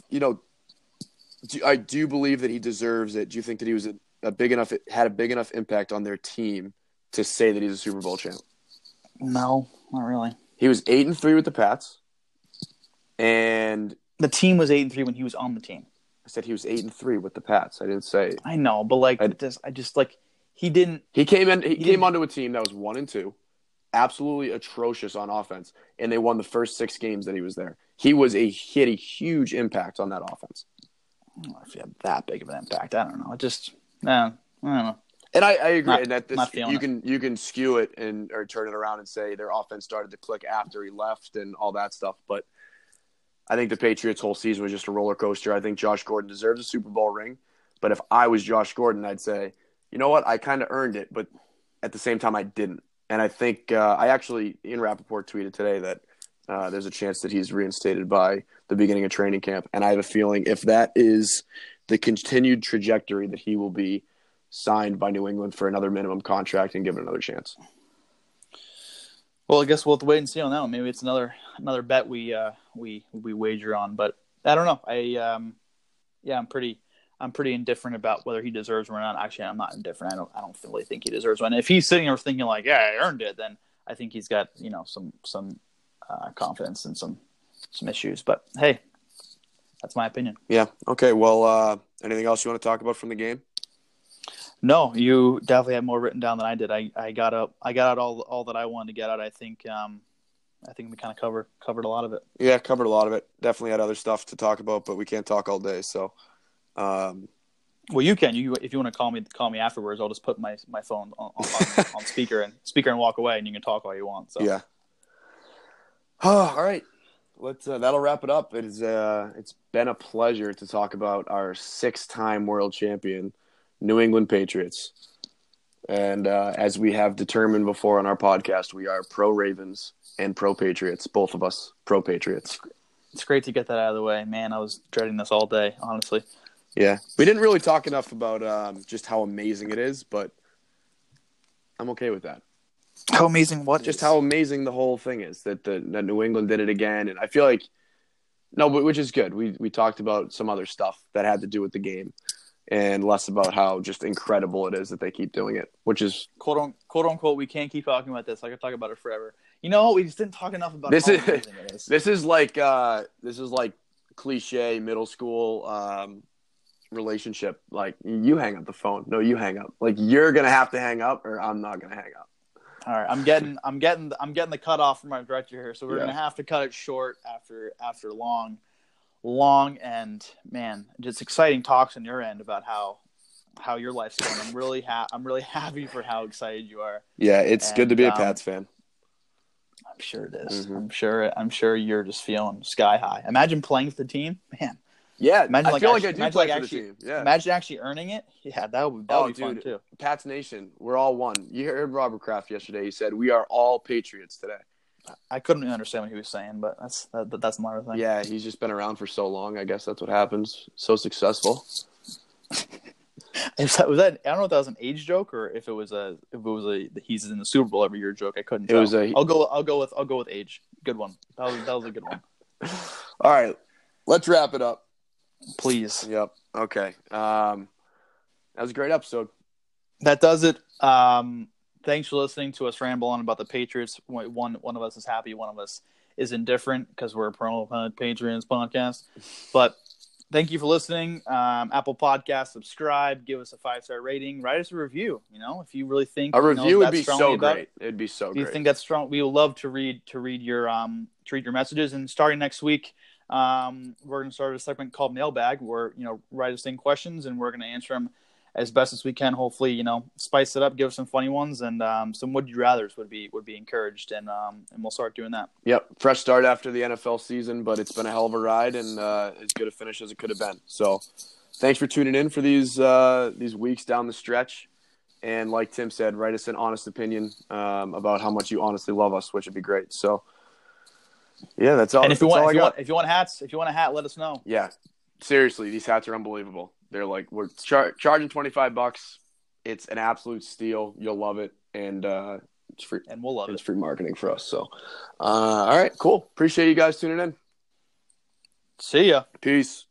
I do believe that he deserves it. Do you think that he was had a big enough impact on their team to say that he's a Super Bowl champ? No, not really. He was 8-3 with the Pats, and the team was 8-3 when he was on the team. I said he was 8-3 with the Pats. I didn't say. I know, but he didn't. He came onto a team that was 1-2, absolutely atrocious on offense, and they won the first 6 games that he was there. He had a huge impact on that offense. I don't know if he had that big of an impact. I don't know. I don't know. And I agree in that you can skew it or turn it around and say their offense started to click after he left and all that stuff. But I think the Patriots' whole season was just a roller coaster. I think Josh Gordon deserves a Super Bowl ring. But if I was Josh Gordon, I'd say, you know what, I kind of earned it, but at the same time I didn't. And I think Ian Rappaport tweeted today that there's a chance that he's reinstated by the beginning of training camp. And I have a feeling if that is the continued trajectory, that he will be signed by New England for another minimum contract and given another chance. Well, I guess we'll have to wait and see on that one. Maybe it's another bet we wager on, but I don't know. I'm pretty indifferent about whether he deserves one or not. Actually, I'm not indifferent. I don't really think he deserves one. If he's sitting there thinking I earned it, then I think he's got some confidence and some issues. But hey, that's my opinion. Yeah. Okay. Well, anything else you want to talk about from the game? No, you definitely had more written down than I did. I got out all that I wanted to get out. I think we kind of covered a lot of it. Yeah, covered a lot of it. Definitely had other stuff to talk about, but we can't talk all day. So, well, you can. If you want to call me afterwards, I'll just put my phone on speaker and walk away, and you can talk all you want. So yeah. All right. let's that'll wrap it up. It's been a pleasure to talk about our 6-time world champion, New England Patriots. And as we have determined before on our podcast, we are pro Ravens and pro Patriots. Both of us pro Patriots. It's great to get that out of the way, man. I was dreading this all day, honestly. Yeah, we didn't really talk enough about just how amazing it is, but I'm okay with that. How amazing what? Just how amazing the whole thing is that that New England did it again, and I feel like which is good. We talked about some other stuff that had to do with the game, and less about how just incredible it is that they keep doing it, which is quote unquote. We can't keep talking about this. I could talk about it forever. You know, we just didn't talk enough about this. How amazing it is. This is like cliche middle school relationship. Like, you hang up the phone. No, you hang up. Like, you're gonna have to hang up, or I'm not gonna hang up. All right, I'm getting the cutoff from our director here, so we're gonna have to cut it short after long, and man, just exciting talks on your end about how your life's going. I'm really happy for how excited you are. Yeah, it's good to be a Pats fan. I'm sure it is. Mm-hmm. I'm sure you're just feeling sky high. Imagine playing for the team, man. Yeah, imagine I feel like I do play for the team. Yeah. Imagine actually earning it. Yeah, that would be fun too. Pats Nation, we're all one. You heard Robert Kraft yesterday. He said, we are all Patriots today. I couldn't really understand what he was saying, but that's another thing. Yeah, he's just been around for so long. I guess that's what happens. So successful. I don't know if that was an age joke or if it was a he's in the Super Bowl every year joke. I couldn't tell. I'll go with age. Good one. That was a good one. All right, let's wrap it up. Please. Yep. Okay. That was a great episode. That does it. Thanks for listening to us ramble on about the Patriots. One of us is happy, one of us is indifferent because we're a Pro Patriots podcast. But thank you for listening. Apple Podcast, subscribe, give us a 5-star rating, write us a review. You know, if you really think a review would be so great. It'd be so great. If you think that's strong, we would love to read your messages. And starting next week, we're going to start a segment called Mailbag, where write us in questions and we're going to answer them as best as we can. Hopefully, spice it up, give us some funny ones, and some would you rather's would be encouraged, and we'll start doing that. Yep, fresh start after the NFL season, but it's been a hell of a ride and as good a finish as it could have been. So, thanks for tuning in for these weeks down the stretch. And like Tim said, write us an honest opinion about how much you honestly love us, which would be great. So, yeah, that's all. And if you want a hat, let us know. Yeah, seriously, these hats are unbelievable. They're like, we're charging $25. It's an absolute steal. You'll love it, and it's free. And we'll love it. It's free marketing for us. So, all right, cool. Appreciate you guys tuning in. See ya. Peace.